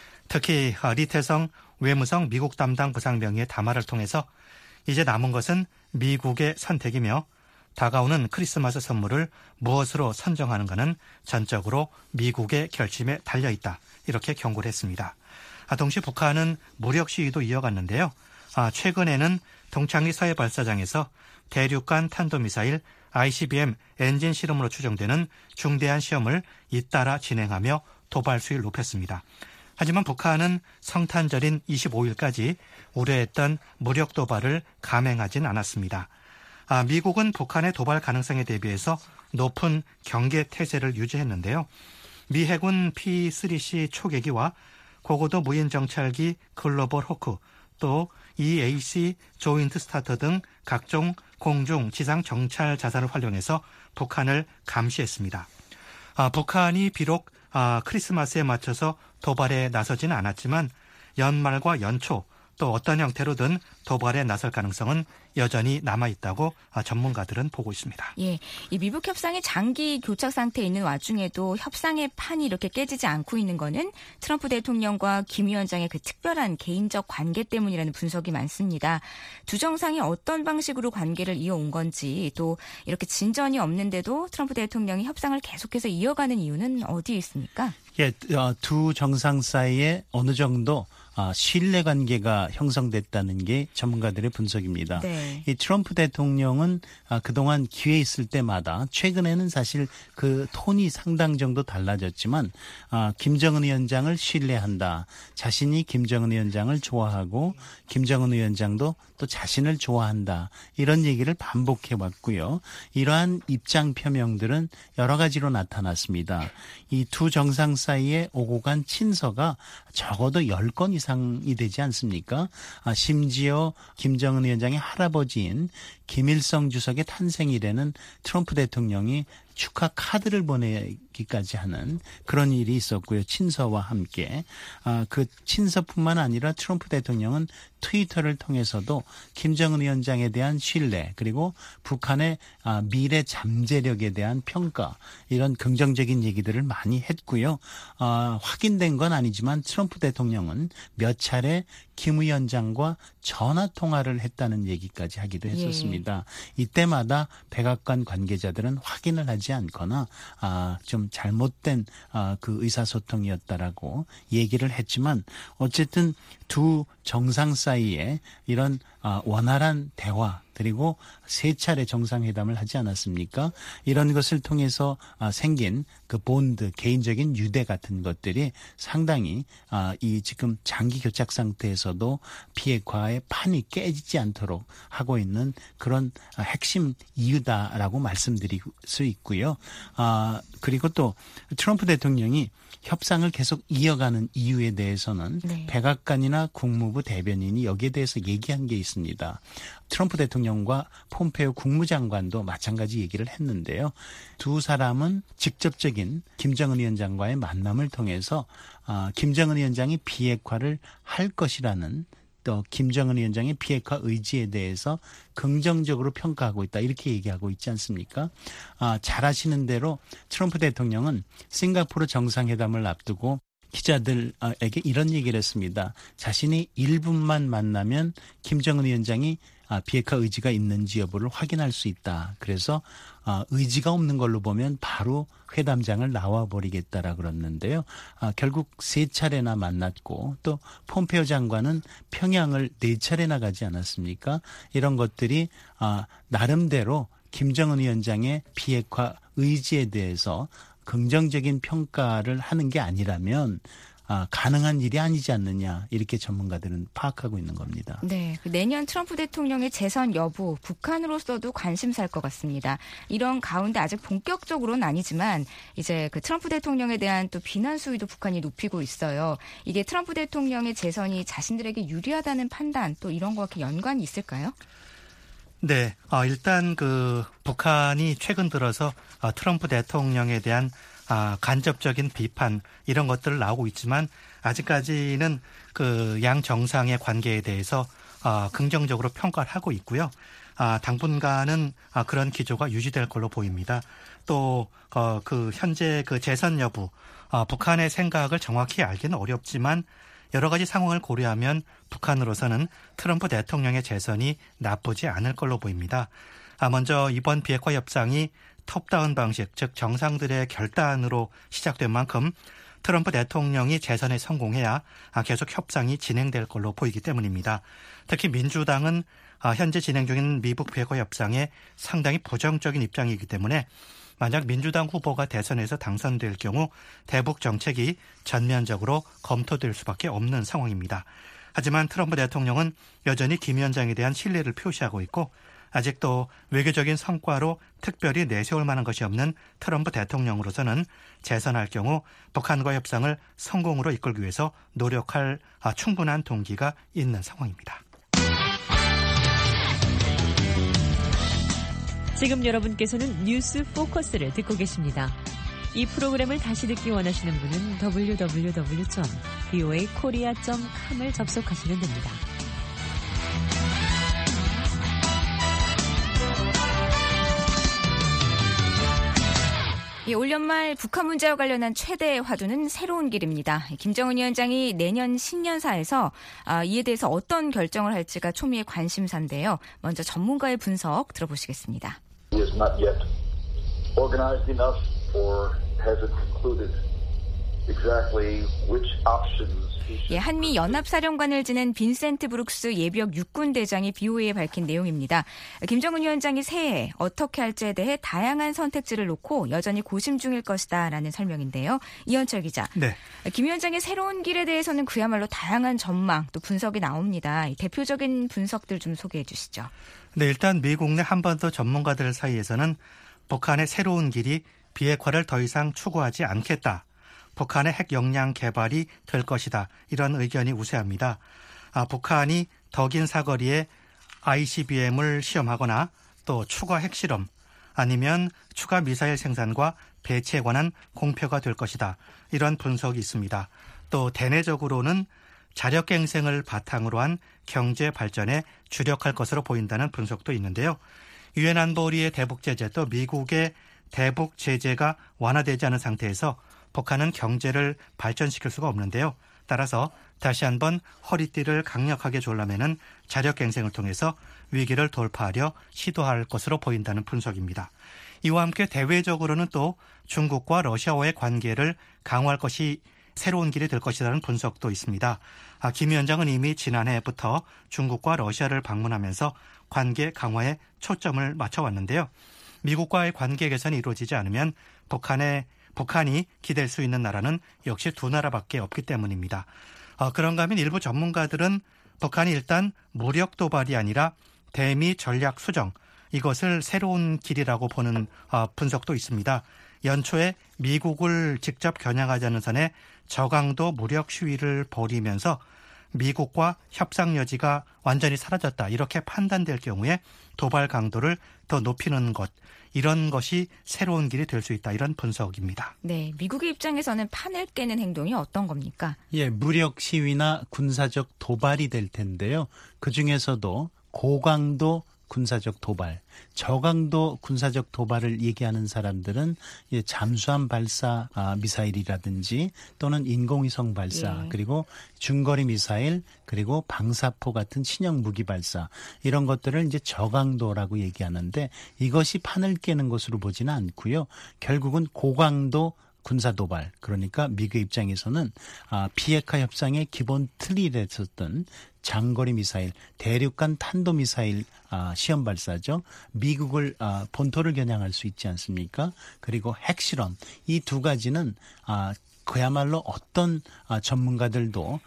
특히 리태성 외무성 미국 담당 부상병의 담화를 통해서 이제 남은 것은 미국의 선택이며 다가오는 크리스마스 선물을 무엇으로 선정하는가는 전적으로 미국의 결심에 달려있다. 이렇게 경고를 했습니다. 동시에 북한은 무력 시위도 이어갔는데요. 최근에는 동창리 서해발사장에서 대륙간 탄도미사일 아이씨비엠 엔진 실험으로 추정되는 중대한 시험을 잇따라 진행하며 도발 수위를 높였습니다. 하지만 북한은 성탄절인 이십오일까지 우려했던 무력 도발을 감행하진 않았습니다. 아, 미국은 북한의 도발 가능성에 대비해서 높은 경계 태세를 유지했는데요. 미 해군 피 쓰리 씨 초계기와 고고도 무인 정찰기 글로벌 호크 또 이에이씨 조인트 스타터 등 각종 공중 지상 정찰 자산을 활용해서 북한을 감시했습니다. 아, 북한이 비록 아, 크리스마스에 맞춰서 도발에 나서지는 않았지만 연말과 연초 또 어떤 형태로든 도발에 나설 가능성은 여전히 남아있다고 전문가들은 보고 있습니다.
예, 이 미북 협상이 장기 교착 상태에 있는 와중에도 협상의 판이 이렇게 깨지지 않고 있는 거는 트럼프 대통령과 김 위원장의 그 특별한 개인적 관계 때문이라는 분석이 많습니다. 두 정상이 어떤 방식으로 관계를 이어온 건지 또 이렇게 진전이 없는데도 트럼프 대통령이 협상을 계속해서 이어가는 이유는 어디에 있습니까?
예, 두 정상 사이에 어느 정도 신뢰관계가 형성됐다는 게 전문가들의 분석입니다. 네. 이 트럼프 대통령은 그동안 기회 있을 때마다 최근에는 사실 그 톤이 상당 정도 달라졌지만 김정은 위원장을 신뢰한다. 자신이 김정은 위원장을 좋아하고 김정은 위원장도 또 자신을 좋아한다. 이런 얘기를 반복해 왔고요. 이러한 입장 표명들은 여러 가지로 나타났습니다. 이 두 정상 사이에 오고 간 친서가 적어도 열 건 이상이 되지 않습니까? 아, 심지어 김정은 위원장의 할아버지인 김일성 주석의 탄생일에는 트럼프 대통령이 축하 카드를 보내기까지 하는 그런 일이 있었고요. 친서와 함께. 아, 그 친서뿐만 아니라 트럼프 대통령은 트위터를 통해서도 김정은 위원장에 대한 신뢰 그리고 북한의 아, 미래 잠재력에 대한 평가 이런 긍정적인 얘기들을 많이 했고요. 아, 확인된 건 아니지만 트럼프 대통령은 몇 차례 김 위원장과 전화 통화를 했다는 얘기까지 하기도 했었습니다. 예. 이때마다 백악관 관계자들은 확인을 하지 않거나 아, 좀 잘못된 아, 그 의사소통이었다라고 얘기를 했지만 어쨌든 두 정상 사이에 이런 원활한 대화 그리고 세 차례 정상회담을 하지 않았습니까? 이런 것을 통해서 생긴 그 본드, 개인적인 유대 같은 것들이 상당히 이 지금 장기 교착 상태에서도 비핵화의 판이 깨지지 않도록 하고 있는 그런 핵심 이유다라고 말씀드릴 수 있고요. 그리고 또 트럼프 대통령이 협상을 계속 이어가는 이유에 대해서는 네. 백악관이나 국무부 대변인이 여기에 대해서 얘기한 게 있습니다. 트럼프 대통령과 폼페이오 국무장관도 마찬가지 얘기를 했는데요. 두 사람은 직접적인 김정은 위원장과의 만남을 통해서 김정은 위원장이 비핵화를 할 것이라는 또 김정은 위원장의 비핵화 의지에 대해서 긍정적으로 평가하고 있다. 이렇게 얘기하고 있지 않습니까? 아, 잘 아시는 대로 트럼프 대통령은 싱가포르 정상회담을 앞두고 기자들에게 이런 얘기를 했습니다. 자신이 일 분만 만나면 김정은 위원장이 비핵화 의지가 있는지 여부를 확인할 수 있다. 그래서 의지가 없는 걸로 보면 바로 회담장을 나와버리겠다라 그랬는데요. 결국 세 차례나 만났고 또 폼페이오 장관은 평양을 네 차례나 가지 않았습니까? 이런 것들이 나름대로 김정은 위원장의 비핵화 의지에 대해서 긍정적인 평가를 하는 게 아니라면 아, 가능한 일이 아니지 않느냐 이렇게 전문가들은 파악하고 있는 겁니다.
네, 내년 트럼프 대통령의 재선 여부 북한으로서도 관심사일 것 같습니다. 이런 가운데 아직 본격적으로는 아니지만 이제 그 트럼프 대통령에 대한 또 비난 수위도 북한이 높이고 있어요. 이게 트럼프 대통령의 재선이 자신들에게 유리하다는 판단 또 이런 것과 연관이 있을까요?
네, 어, 일단 그 북한이 최근 들어서 어, 트럼프 대통령에 대한 아, 간접적인 비판 이런 것들을 나오고 있지만 아직까지는 그 양 정상의 관계에 대해서 아, 긍정적으로 평가를 하고 있고요. 아, 당분간은 아, 그런 기조가 유지될 걸로 보입니다. 또 어, 그 현재 그 재선 여부, 아, 북한의 생각을 정확히 알기는 어렵지만 여러 가지 상황을 고려하면 북한으로서는 트럼프 대통령의 재선이 나쁘지 않을 걸로 보입니다. 아, 먼저 이번 비핵화 협상이 톱다운 방식, 즉 정상들의 결단으로 시작된 만큼 트럼프 대통령이 재선에 성공해야 계속 협상이 진행될 걸로 보이기 때문입니다. 특히 민주당은 현재 진행 중인 미북 비핵화 협상에 상당히 부정적인 입장이기 때문에 만약 민주당 후보가 대선에서 당선될 경우 대북 정책이 전면적으로 검토될 수밖에 없는 상황입니다. 하지만 트럼프 대통령은 여전히 김 위원장에 대한 신뢰를 표시하고 있고 아직도 외교적인 성과로 특별히 내세울 만한 것이 없는 트럼프 대통령으로서는 재선할 경우 북한과 협상을 성공으로 이끌기 위해서 노력할 충분한 동기가 있는 상황입니다.
지금 여러분께서는 뉴스 포커스를 듣고 계십니다. 이 프로그램을 다시 듣기 원하시는 분은 더블유 더블유 더블유 점 브이오에이 코리아 점 컴을 접속하시면 됩니다.
예, 올 연말 북한 문제와 관련한 최대 화두는 새로운 길입니다. 김정은 위원장이 내년 신년사에서 아, 이에 대해서 어떤 결정을 할지가 초미의 관심사인데요. 먼저 전문가의 분석 들어보시겠습니다.
He is not yet organized enough or hasn't concluded exactly which options.
예, 한미 연합사령관을 지낸 빈센트 브룩스 예비역 육군 대장이 비오에이에 밝힌 내용입니다. 김정은 위원장이 새해 어떻게 할지에 대해 다양한 선택지를 놓고 여전히 고심 중일 것이다라는 설명인데요. 이현철 기자.
네.
김 위원장의 새로운 길에 대해서는 그야말로 다양한 전망 또 분석이 나옵니다. 대표적인 분석들 좀 소개해 주시죠.
네, 일단 미국 내 한반도 전문가들 사이에서는 북한의 새로운 길이 비핵화를 더 이상 추구하지 않겠다. 북한의 핵 역량 개발이 될 것이다. 이런 의견이 우세합니다. 아, 북한이 더 긴 사거리에 아이씨비엠을 시험하거나 또 추가 핵실험 아니면 추가 미사일 생산과 배치에 관한 공표가 될 것이다. 이런 분석이 있습니다. 또 대내적으로는 자력갱생을 바탕으로 한 경제 발전에 주력할 것으로 보인다는 분석도 있는데요. 유엔 안보리의 대북 제재 또 미국의 대북 제재가 완화되지 않은 상태에서 북한은 경제를 발전시킬 수가 없는데요. 따라서 다시 한번 허리띠를 강력하게 졸라매는 자력갱생을 통해서 위기를 돌파하려 시도할 것으로 보인다는 분석입니다. 이와 함께 대외적으로는 또 중국과 러시아와의 관계를 강화할 것이 새로운 길이 될 것이라는 분석도 있습니다. 아, 김 위원장은 이미 지난해부터 중국과 러시아를 방문하면서 관계 강화에 초점을 맞춰왔는데요. 미국과의 관계 개선이 이루어지지 않으면 북한의, 북한이 기댈 수 있는 나라는 역시 두 나라밖에 없기 때문입니다. 어, 그런가 하면 일부 전문가들은 북한이 일단 무력 도발이 아니라 대미 전략 수정, 이것을 새로운 길이라고 보는 어, 분석도 있습니다. 연초에 미국을 직접 겨냥하지 않은 선에 저강도 무력 시위를 벌이면서 미국과 협상 여지가 완전히 사라졌다, 이렇게 판단될 경우에 도발 강도를 더 높이는 것, 이런 것이 새로운 길이 될 수 있다, 이런 분석입니다.
네, 미국의 입장에서는 판을 깨는 행동이 어떤 겁니까?
예, 무력 시위나 군사적 도발이 될 텐데요. 그중에서도 고강도 군사적 도발, 저강도 군사적 도발을 얘기하는 사람들은 잠수함 발사 미사일이라든지 또는 인공위성 발사, 예. 그리고 중거리 미사일, 그리고 방사포 같은 신형 무기 발사, 이런 것들을 이제 저강도라고 얘기하는데 이것이 판을 깨는 것으로 보지는 않고요. 결국은 고강도 군사 도발, 그러니까 미국 입장에서는 비핵화 협상의 기본 틀이 됐었던 장거리 미사일, 대륙간 탄도미사일 시험 발사죠. 미국을 본토를 겨냥할 수 있지 않습니까? 그리고 핵실험, 이 두 가지는 그야말로 어떤 전문가들도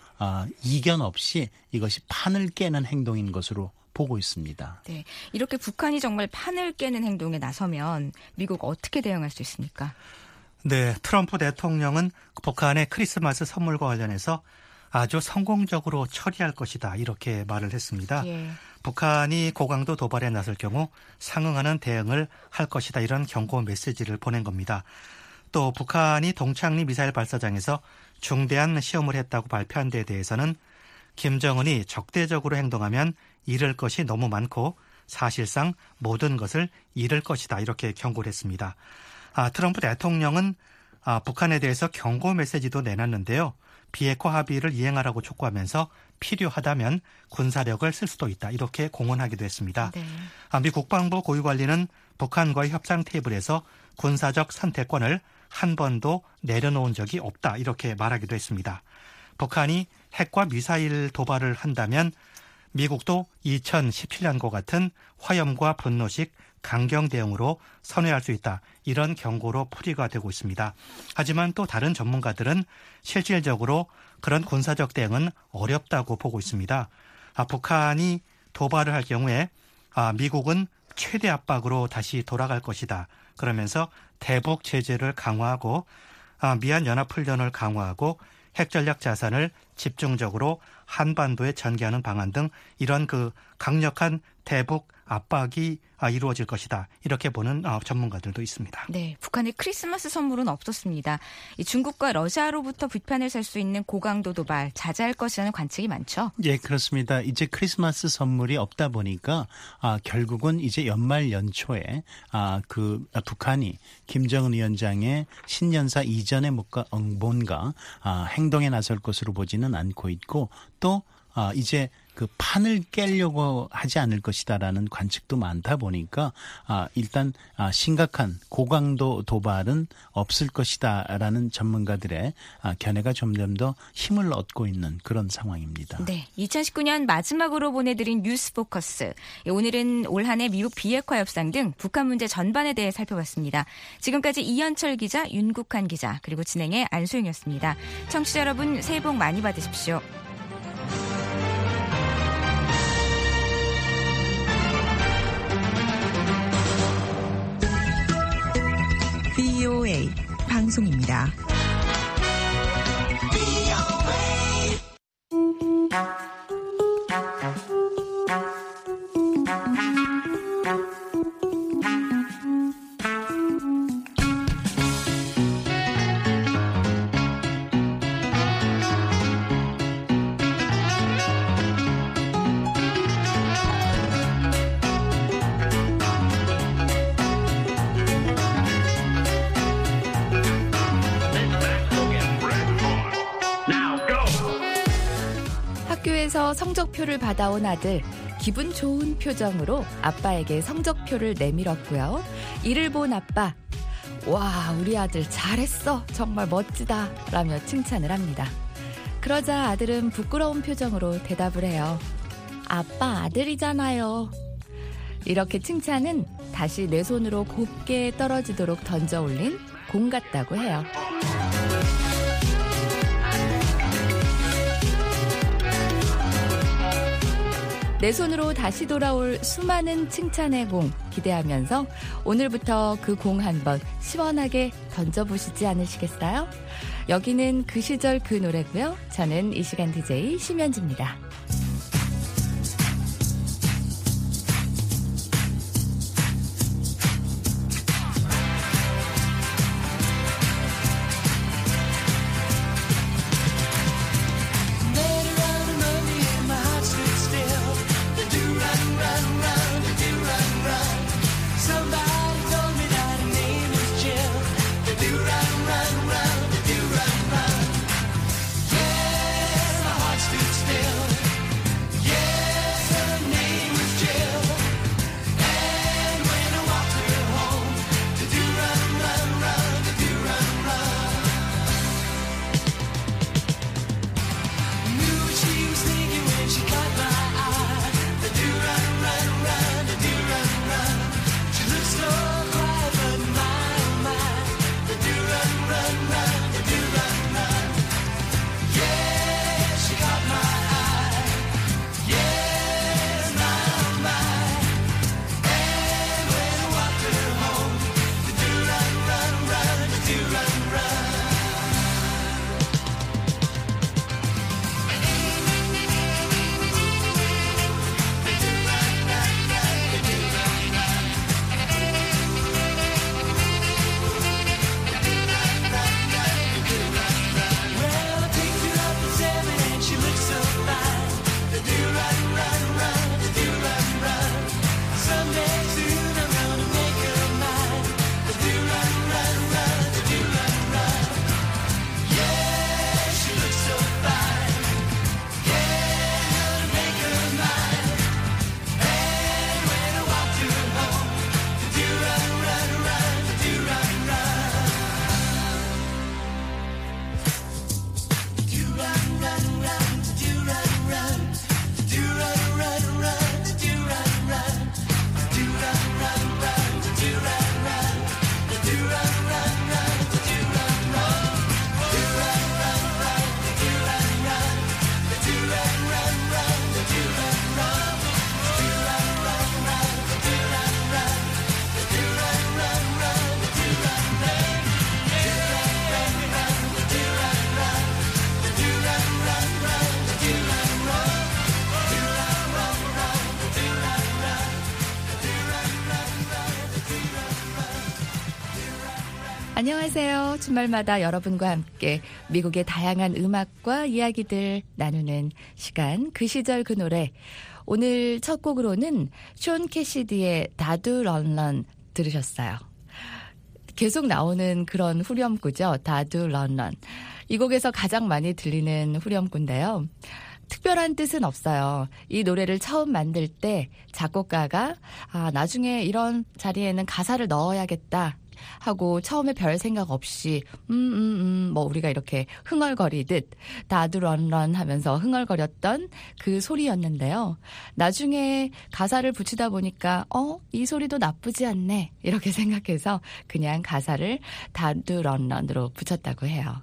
이견 없이 이것이 판을 깨는 행동인 것으로 보고 있습니다.
네, 이렇게 북한이 정말 판을 깨는 행동에 나서면 미국 어떻게 대응할 수 있습니까?
네, 트럼프 대통령은 북한의 크리스마스 선물과 관련해서 아주 성공적으로 처리할 것이다, 이렇게 말을 했습니다. 예. 북한이 고강도 도발에 나설 경우 상응하는 대응을 할 것이다, 이런 경고 메시지를 보낸 겁니다. 또 북한이 동창리 미사일 발사장에서 중대한 시험을 했다고 발표한 데에 대해서는 김정은이 적대적으로 행동하면 잃을 것이 너무 많고 사실상 모든 것을 잃을 것이다, 이렇게 경고를 했습니다. 아, 트럼프 대통령은 아, 북한에 대해서 경고 메시지도 내놨는데요. 비핵화 합의를 이행하라고 촉구하면서 필요하다면 군사력을 쓸 수도 있다, 이렇게 공언하기도 했습니다. 네. 아, 미 국방부 고위관리는 북한과의 협상 테이블에서 군사적 선택권을 한 번도 내려놓은 적이 없다, 이렇게 말하기도 했습니다. 북한이 핵과 미사일 도발을 한다면 미국도 이천십칠 년과 같은 화염과 분노식 강경 대응으로 선회할 수 있다, 이런 경고로 풀이가 되고 있습니다. 하지만 또 다른 전문가들은 실질적으로 그런 군사적 대응은 어렵다고 보고 있습니다. 아, 북한이 도발을 할 경우에 아, 미국은 최대 압박으로 다시 돌아갈 것이다, 그러면서 대북 제재를 강화하고 아, 미한연합훈련을 강화하고 핵전략 자산을 집중적으로 한반도에 전개하는 방안 등 이런 그 강력한 대북 압박이 이루어질 것이다, 이렇게 보는 전문가들도 있습니다.
네, 북한의 크리스마스 선물은 없었습니다. 중국과 러시아로부터 비판을 살 수 있는 고강도 도발 자제할 것이라는 관측이 많죠.
예, 그렇습니다. 이제 크리스마스 선물이 없다 보니까 아, 결국은 이제 연말 연초에 아, 그 아, 북한이 김정은 위원장의 신년사 이전에 뭔가, 뭔가 아, 행동에 나설 것으로 보지는 않고 있고 또 아, 이제 그 판을 깨려고 하지 않을 것이다라는 관측도 많다 보니까 아, 일단 아, 심각한 고강도 도발은 없을 것이다라는 전문가들의 아, 견해가 점점 더 힘을 얻고 있는 그런 상황입니다.
네, 이천십구 년 마지막으로 보내드린 뉴스 포커스. 오늘은 올 한 해 미국 비핵화 협상 등 북한 문제 전반에 대해 살펴봤습니다. 지금까지 이현철 기자, 윤국한 기자, 그리고 진행의 안소영이었습니다. 청취자 여러분, 새해 복 많이 받으십시오.
브이오에이 방송입니다.
학교에서 성적표를 받아온 아들, 기분 좋은 표정으로 아빠에게 성적표를 내밀었고요. 이를 본 아빠, 와, 우리 아들 잘했어, 정말 멋지다 라며 칭찬을 합니다. 그러자 아들은 부끄러운 표정으로 대답을 해요. 아빠 아들이잖아요. 이렇게 칭찬은 다시 내 손으로 곱게 떨어지도록 던져 올린 공 같다고 해요. 내 손으로 다시 돌아올 수많은 칭찬의 공 기대하면서 오늘부터 그 공 한번 시원하게 던져보시지 않으시겠어요? 여기는 그 시절 그 노래고요. 저는 이 시간 디제이 심연지입니다. 안녕하세요. 주말마다 여러분과 함께 미국의 다양한 음악과 이야기들 나누는 시간 그 시절 그 노래. 오늘 첫 곡으로는 숀 캐시디의 다두 런런 들으셨어요. 계속 나오는 그런 후렴구죠. 다두 런런. 이 곡에서 가장 많이 들리는 후렴구인데요. 특별한 뜻은 없어요. 이 노래를 처음 만들 때 작곡가가 아, 나중에 이런 자리에는 가사를 넣어야겠다 하고 처음에 별 생각 없이 음음음 음, 음, 뭐 우리가 이렇게 흥얼거리듯 다두 런런 하면서 흥얼거렸던 그 소리였는데요. 나중에 가사를 붙이다 보니까 어? 이 소리도 나쁘지 않네 이렇게 생각해서 그냥 가사를 다두 런런으로 붙였다고 해요.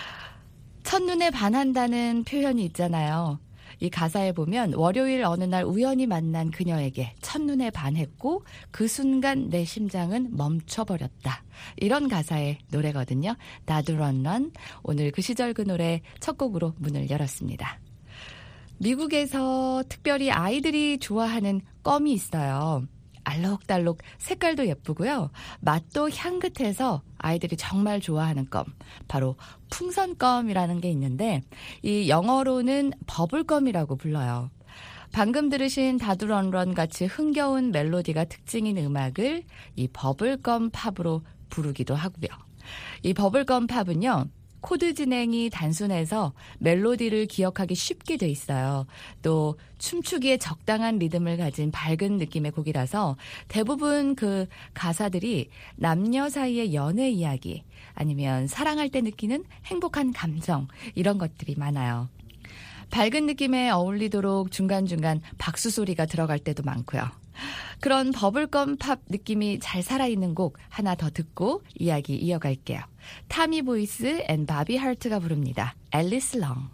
첫눈에 반한다는 표현이 있잖아요. 이 가사에 보면 월요일 어느 날 우연히 만난 그녀에게 첫눈에 반했고 그 순간 내 심장은 멈춰버렸다. 이런 가사의 노래거든요. 다두 런런. 오늘 그 시절 그 노래 첫 곡으로 문을 열었습니다. 미국에서 특별히 아이들이 좋아하는 껌이 있어요. 알록달록 색깔도 예쁘고요. 맛도 향긋해서 아이들이 정말 좋아하는 껌. 바로 풍선껌이라는 게 있는데 이 영어로는 버블껌이라고 불러요. 방금 들으신 다두 런런 같이 흥겨운 멜로디가 특징인 음악을 이 버블껌 팝으로 부르기도 하고요. 이 버블껌 팝은요. 코드 진행이 단순해서 멜로디를 기억하기 쉽게 돼 있어요. 또 춤추기에 적당한 리듬을 가진 밝은 느낌의 곡이라서 대부분 그 가사들이 남녀 사이의 연애 이야기 아니면 사랑할 때 느끼는 행복한 감정 이런 것들이 많아요. 밝은 느낌에 어울리도록 중간중간 박수 소리가 들어갈 때도 많고요. 그런 버블검 팝 느낌이 잘 살아있는 곡 하나 더 듣고 이야기 이어갈게요. 타미 보이스 앤 바비 하트가 부릅니다. 앨리스 롱.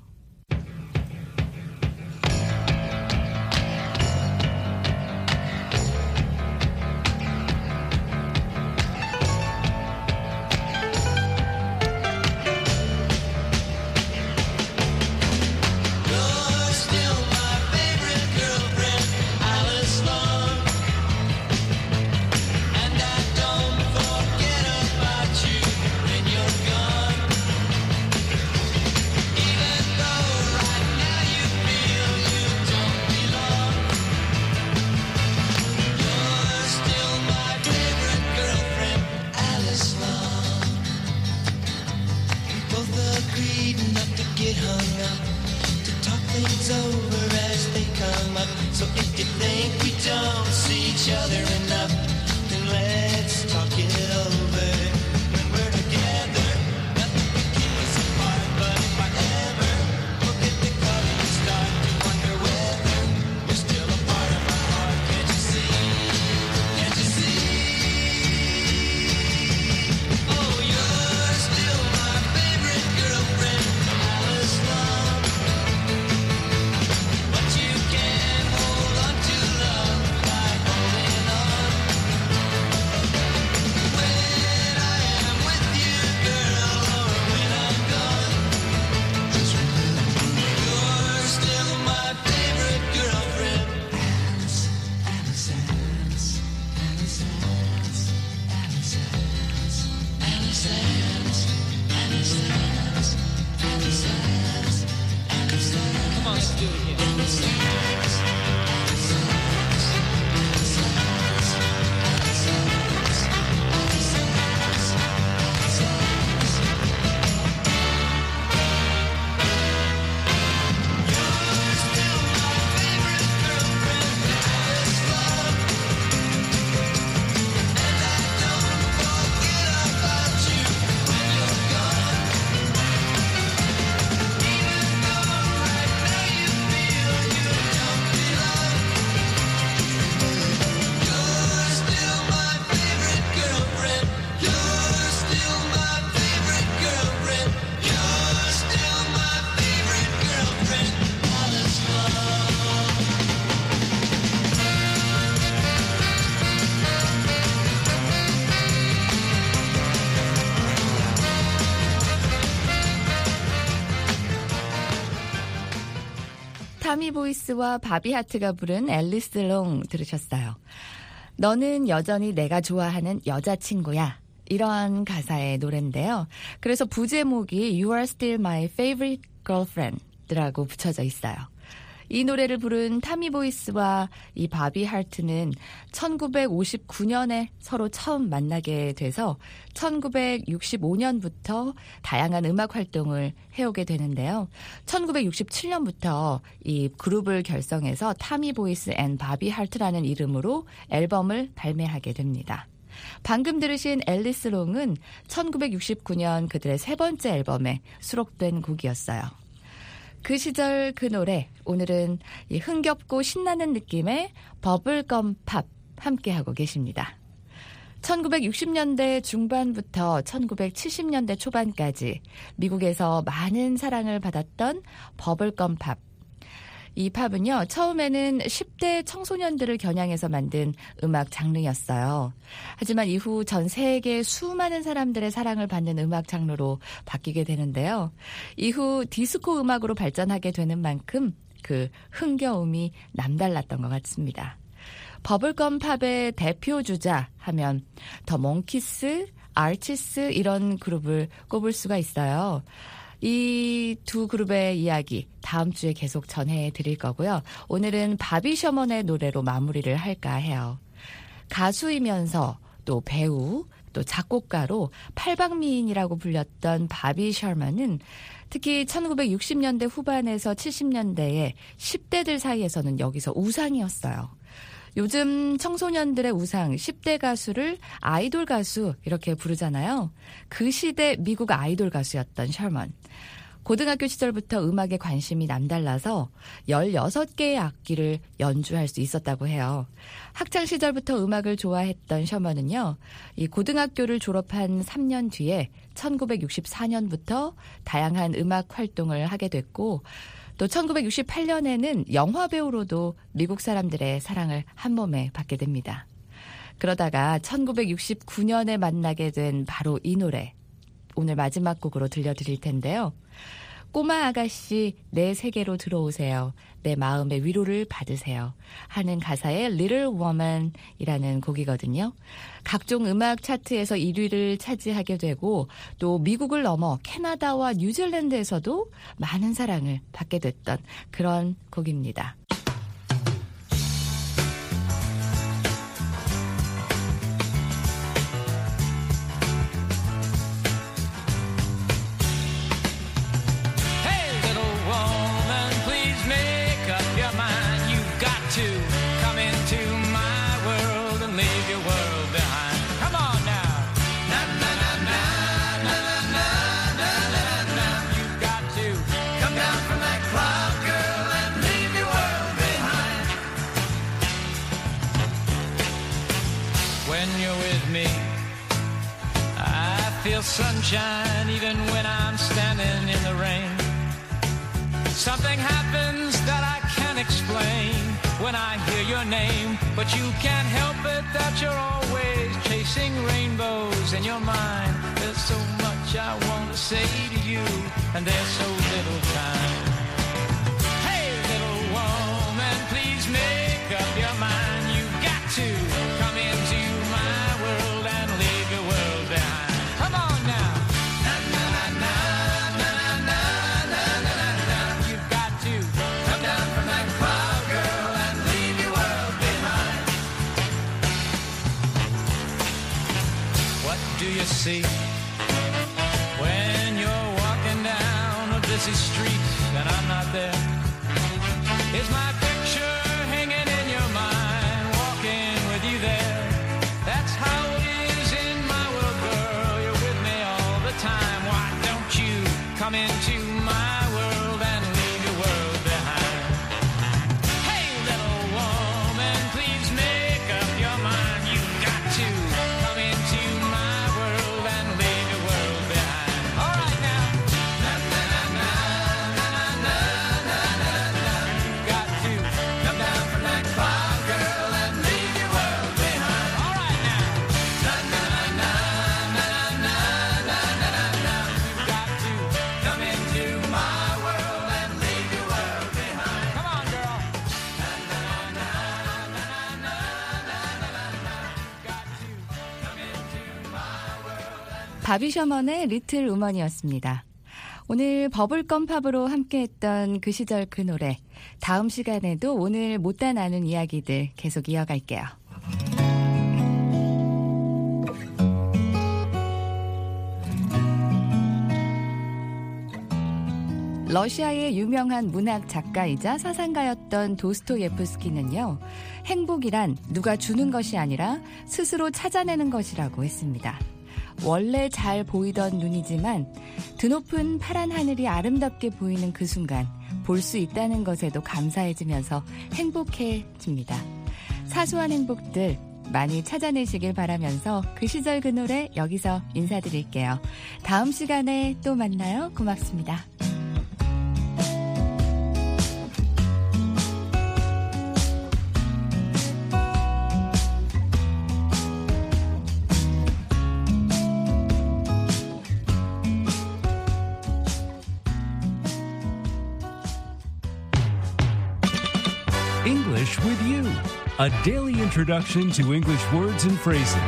타미 보이스와 바비 하트가 부른 앨리스 롱 들으셨어요. 너는 여전히 내가 좋아하는 여자친구야. 이러한 가사의 노래인데요. 그래서 부제목이 You are still my favorite girlfriend 라고 붙여져 있어요. 이 노래를 부른 타미 보이스와 이 바비 하트는 천구백오십구 년에 서로 처음 만나게 돼서 천구백육십오 년부터 다양한 음악 활동을 해오게 되는데요. 천구백육십칠 년부터 이 그룹을 결성해서 타미 보이스 앤 바비 하트라는 이름으로 앨범을 발매하게 됩니다. 방금 들으신 앨리스 롱은 천구백육십구 년 그들의 세 번째 앨범에 수록된 곡이었어요. 그 시절 그 노래, 오늘은 이 흥겹고 신나는 느낌의 버블검 팝 함께하고 계십니다. 천구백육십 년대 중반부터 천구백칠십 년대 초반까지 미국에서 많은 사랑을 받았던 버블검 팝. 이 팝은요, 처음에는 십 대 청소년들을 겨냥해서 만든 음악 장르였어요. 하지만 이후 전 세계 수많은 사람들의 사랑을 받는 음악 장르로 바뀌게 되는데요. 이후 디스코 음악으로 발전하게 되는 만큼 그 흥겨움이 남달랐던 것 같습니다. 버블검 팝의 대표 주자 하면 더 몽키스, 아치스 이런 그룹을 꼽을 수가 있어요. 이 두 그룹의 이야기 다음 주에 계속 전해드릴 거고요. 오늘은 바비 셔먼의 노래로 마무리를 할까 해요. 가수이면서 또 배우, 또 작곡가로 팔방미인이라고 불렸던 바비 셔먼은 특히 천구백육십 년대 후반에서 칠십 년대에 십 대들 사이에서는 여기서 우상이었어요. 요즘 청소년들의 우상 십 대 가수를 아이돌 가수 이렇게 부르잖아요. 그 시대 미국 아이돌 가수였던 셔먼. 고등학교 시절부터 음악에 관심이 남달라서 열여섯 개의 악기를 연주할 수 있었다고 해요. 학창 시절부터 음악을 좋아했던 셔먼은요. 이 고등학교를 졸업한 삼 년 뒤에 천구백육십사 년부터 다양한 음악 활동을 하게 됐고 또 천구백육십팔 년에는 영화배우로도 미국 사람들의 사랑을 한 몸에 받게 됩니다. 그러다가 천구백육십구 년에 만나게 된 바로 이 노래, 오늘 마지막 곡으로 들려드릴 텐데요. 꼬마 아가씨 내 세계로 들어오세요. 내 마음의 위로를 받으세요. 하는 가사의 Little Woman이라는 곡이거든요. 각종 음악 차트에서 일 위를 차지하게 되고 또 미국을 넘어 캐나다와 뉴질랜드에서도 많은 사랑을 받게 됐던 그런 곡입니다.
Sunshine even when I'm standing in the rain. Something happens that I can't explain when I hear your name, but you can't help it that you're always chasing rainbows in your mind. There's so much I want to say to you, and there's so little time. Hey, little woman, please make up your mind. You've got to come into my world and leave your world behind. Come on now. Na na na na na na na na na na. You've got to come down from that cloud, girl, and leave your world behind. What do you see when you're walking down a busy street and I'm not there? Is my picture hanging in your mind, walking with you there? That's how it is in my world, girl. You're with me all the time. Why don't you come into my world and leave your world behind? Hey, little woman, please make up your mind. You've got to come into my world and leave your world behind. All right now. Na na na na na na na na na. You've got to come down from that cloud, girl, and leave your world behind. All right now. Na na na na na na na na na. You've got to come into my world and leave your world behind. Come on, girl. Na na na na na na na na na. You've got to come into my world and.
바비 셔먼의 리틀 우먼이었습니다. 오늘 버블껌 팝으로 함께했던 그 시절 그 노래. 다음 시간에도 오늘 못다 나눈 이야기들 계속 이어갈게요. 러시아의 유명한 문학 작가이자 사상가였던 도스토예프스키는요, 행복이란 누가 주는 것이 아니라 스스로 찾아내는 것이라고 했습니다. 원래 잘 보이던 눈이지만 드높은 파란 하늘이 아름답게 보이는 그 순간 볼 수 있다는 것에도 감사해지면서 행복해집니다. 사소한 행복들 많이 찾아내시길 바라면서 그 시절 그 노래 여기서 인사드릴게요. 다음 시간에 또 만나요. 고맙습니다.
English with you, a daily introduction to English words and phrases.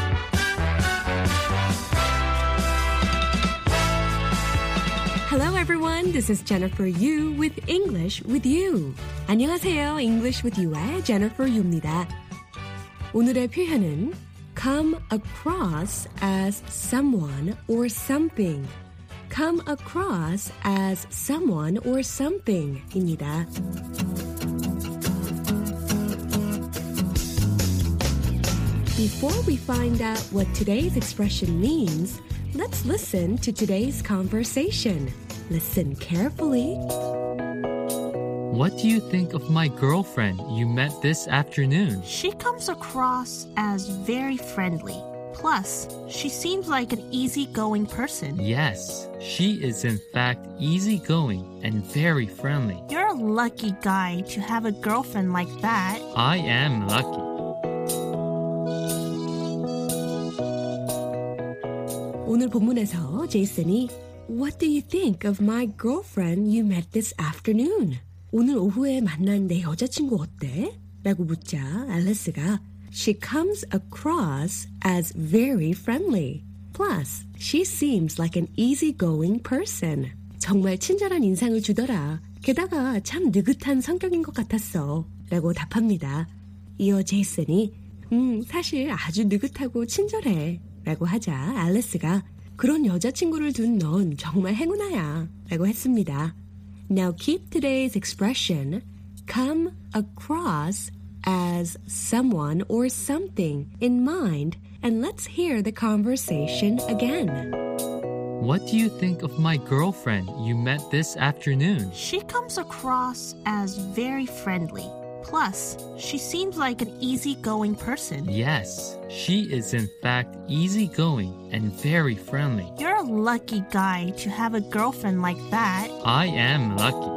Hello everyone, this is Jennifer Yu with English with You. 안녕하세요, English with You의 Jennifer Yu입니다. 오늘의 표현은 come across as someone or something. come across as someone or something 입니다. Before we find out what today's expression means, let's listen to today's conversation. Listen carefully.
What do you think of my girlfriend you met this afternoon?
She comes across as very friendly. Plus, she seems like an easygoing person.
Yes, she is in fact easygoing and very friendly.
You're a lucky guy to have a girlfriend like that.
I am lucky.
오늘 본문에서 제이슨이 What do you think of my girlfriend you met this afternoon? 오늘 오후에 만난 내 여자친구 어때? 라고 묻자 앨리스가 She comes across as very friendly. Plus, she seems like an easygoing person. 정말 친절한 인상을 주더라. 게다가 참 느긋한 성격인 것 같았어. 라고 답합니다. 이어 제이슨이 음, 사실 아주 느긋하고 친절해. 라고 하자 앨리스가 그런 여자친구를 둔 넌 정말 행운아야. 라고 했습니다. Now keep today's expression come across as someone or something in mind and let's hear the conversation again.
What do you think of my girlfriend you met this afternoon?
She comes across as very friendly. Plus, she seems like an easygoing person.
Yes, she is in fact easygoing and very friendly.
You're a lucky guy to have a girlfriend like that.
I am lucky.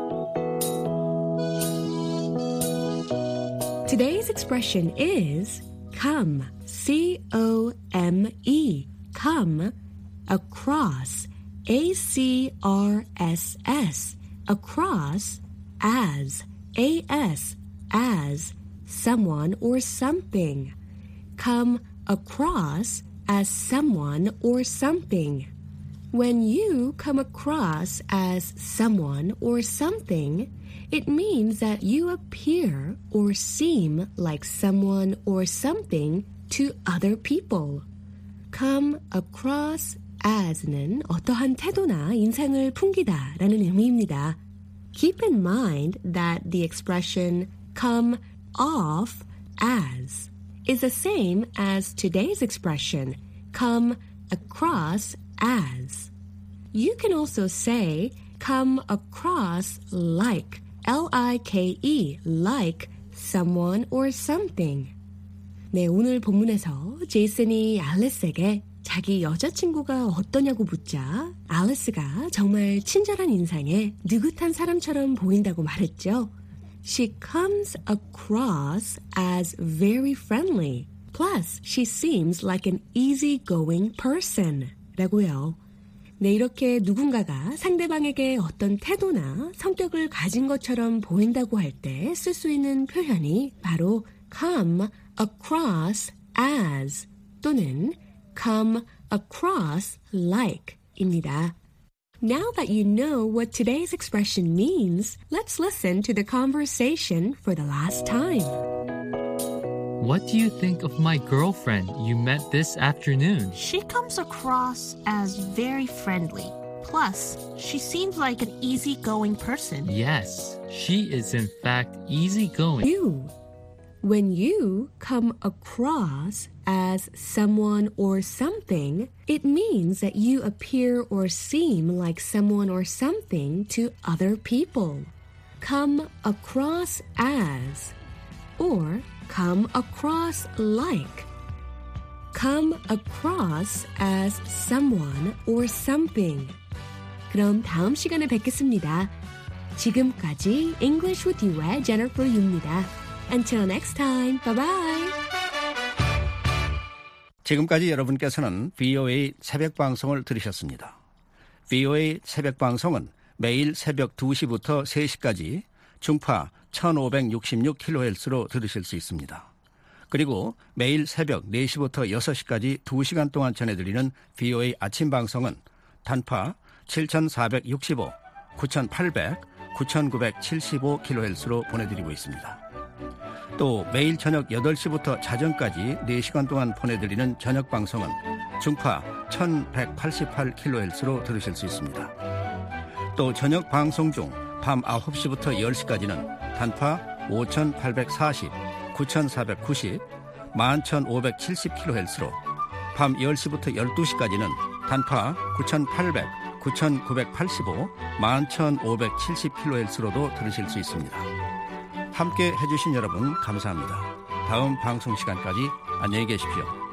Today's expression is come, C O M E, come, across, A C R S S, across, as, A S, as, someone or something. Come across as someone or something. When you come across as someone or something, it means that you appear or seem like someone or something to other people. Come across as는 어떠한 태도나 인상을 풍기다 라는 의미입니다. Keep in mind that the expression come off as is the same as today's expression come across as. You can also say come across like L I K E, like someone or something. 네, 오늘 본문에서 제이슨이 앨리스에게 자기 여자친구가 어떠냐고 묻자 앨리스가 정말 친절한 인상에 느긋한 사람처럼 보인다고 말했죠. She comes across as very friendly. Plus, she seems like an easygoing person. 라고요. 네, 이렇게 누군가가 상대방에게 어떤 태도나 성격을 가진 것처럼 보인다고 할 때 쓸 수 있는 표현이 바로 come across as 또는 come across like 입니다. Now that you know what today's expression means, let's listen to the conversation for the last time.
What do you think of my girlfriend you met this afternoon?
She comes across as very friendly. Plus, she seems like an easygoing person.
Yes, she is in fact easygoing.
You. When you come across as someone or something, it means that you appear or seem like someone or something to other people. Come across as or come across like. Come across as someone or something. 그럼 다음 시간에 뵙겠습니다. 지금까지 English with You의 Jennifer Yu입니다. Until next time, bye-bye.
지금까지 여러분께서는 브이오에이 새벽 방송을 들으셨습니다. 브이오에이 새벽 방송은 매일 새벽 두 시부터 세 시까지 중파 천오백육십육 킬로헤르츠로 들으실 수 있습니다. 그리고 매일 새벽 네 시부터 여섯 시까지 두 시간 동안 전해드리는 브이오에이 아침 방송은 단파 칠천사백육십오, 구천팔백, 구천구백칠십오 킬로헤르츠로 보내드리고 있습니다. 또 매일 저녁 여덟 시부터 자정까지 네 시간 동안 보내드리는 저녁 방송은 중파 천백팔십팔 킬로헤르츠로 들으실 수 있습니다. 또 저녁 방송 중 밤 아홉 시부터 열 시까지는 단파 오천팔백사십, 구천사백구십, 만천오백칠십 킬로헤르츠로 밤 열 시부터 열두 시까지는 단파 구천팔백, 구천구백팔십오, 만천오백칠십 킬로헤르츠로도 들으실 수 있습니다. 함께 해주신 여러분 감사합니다. 다음 방송 시간까지 안녕히 계십시오.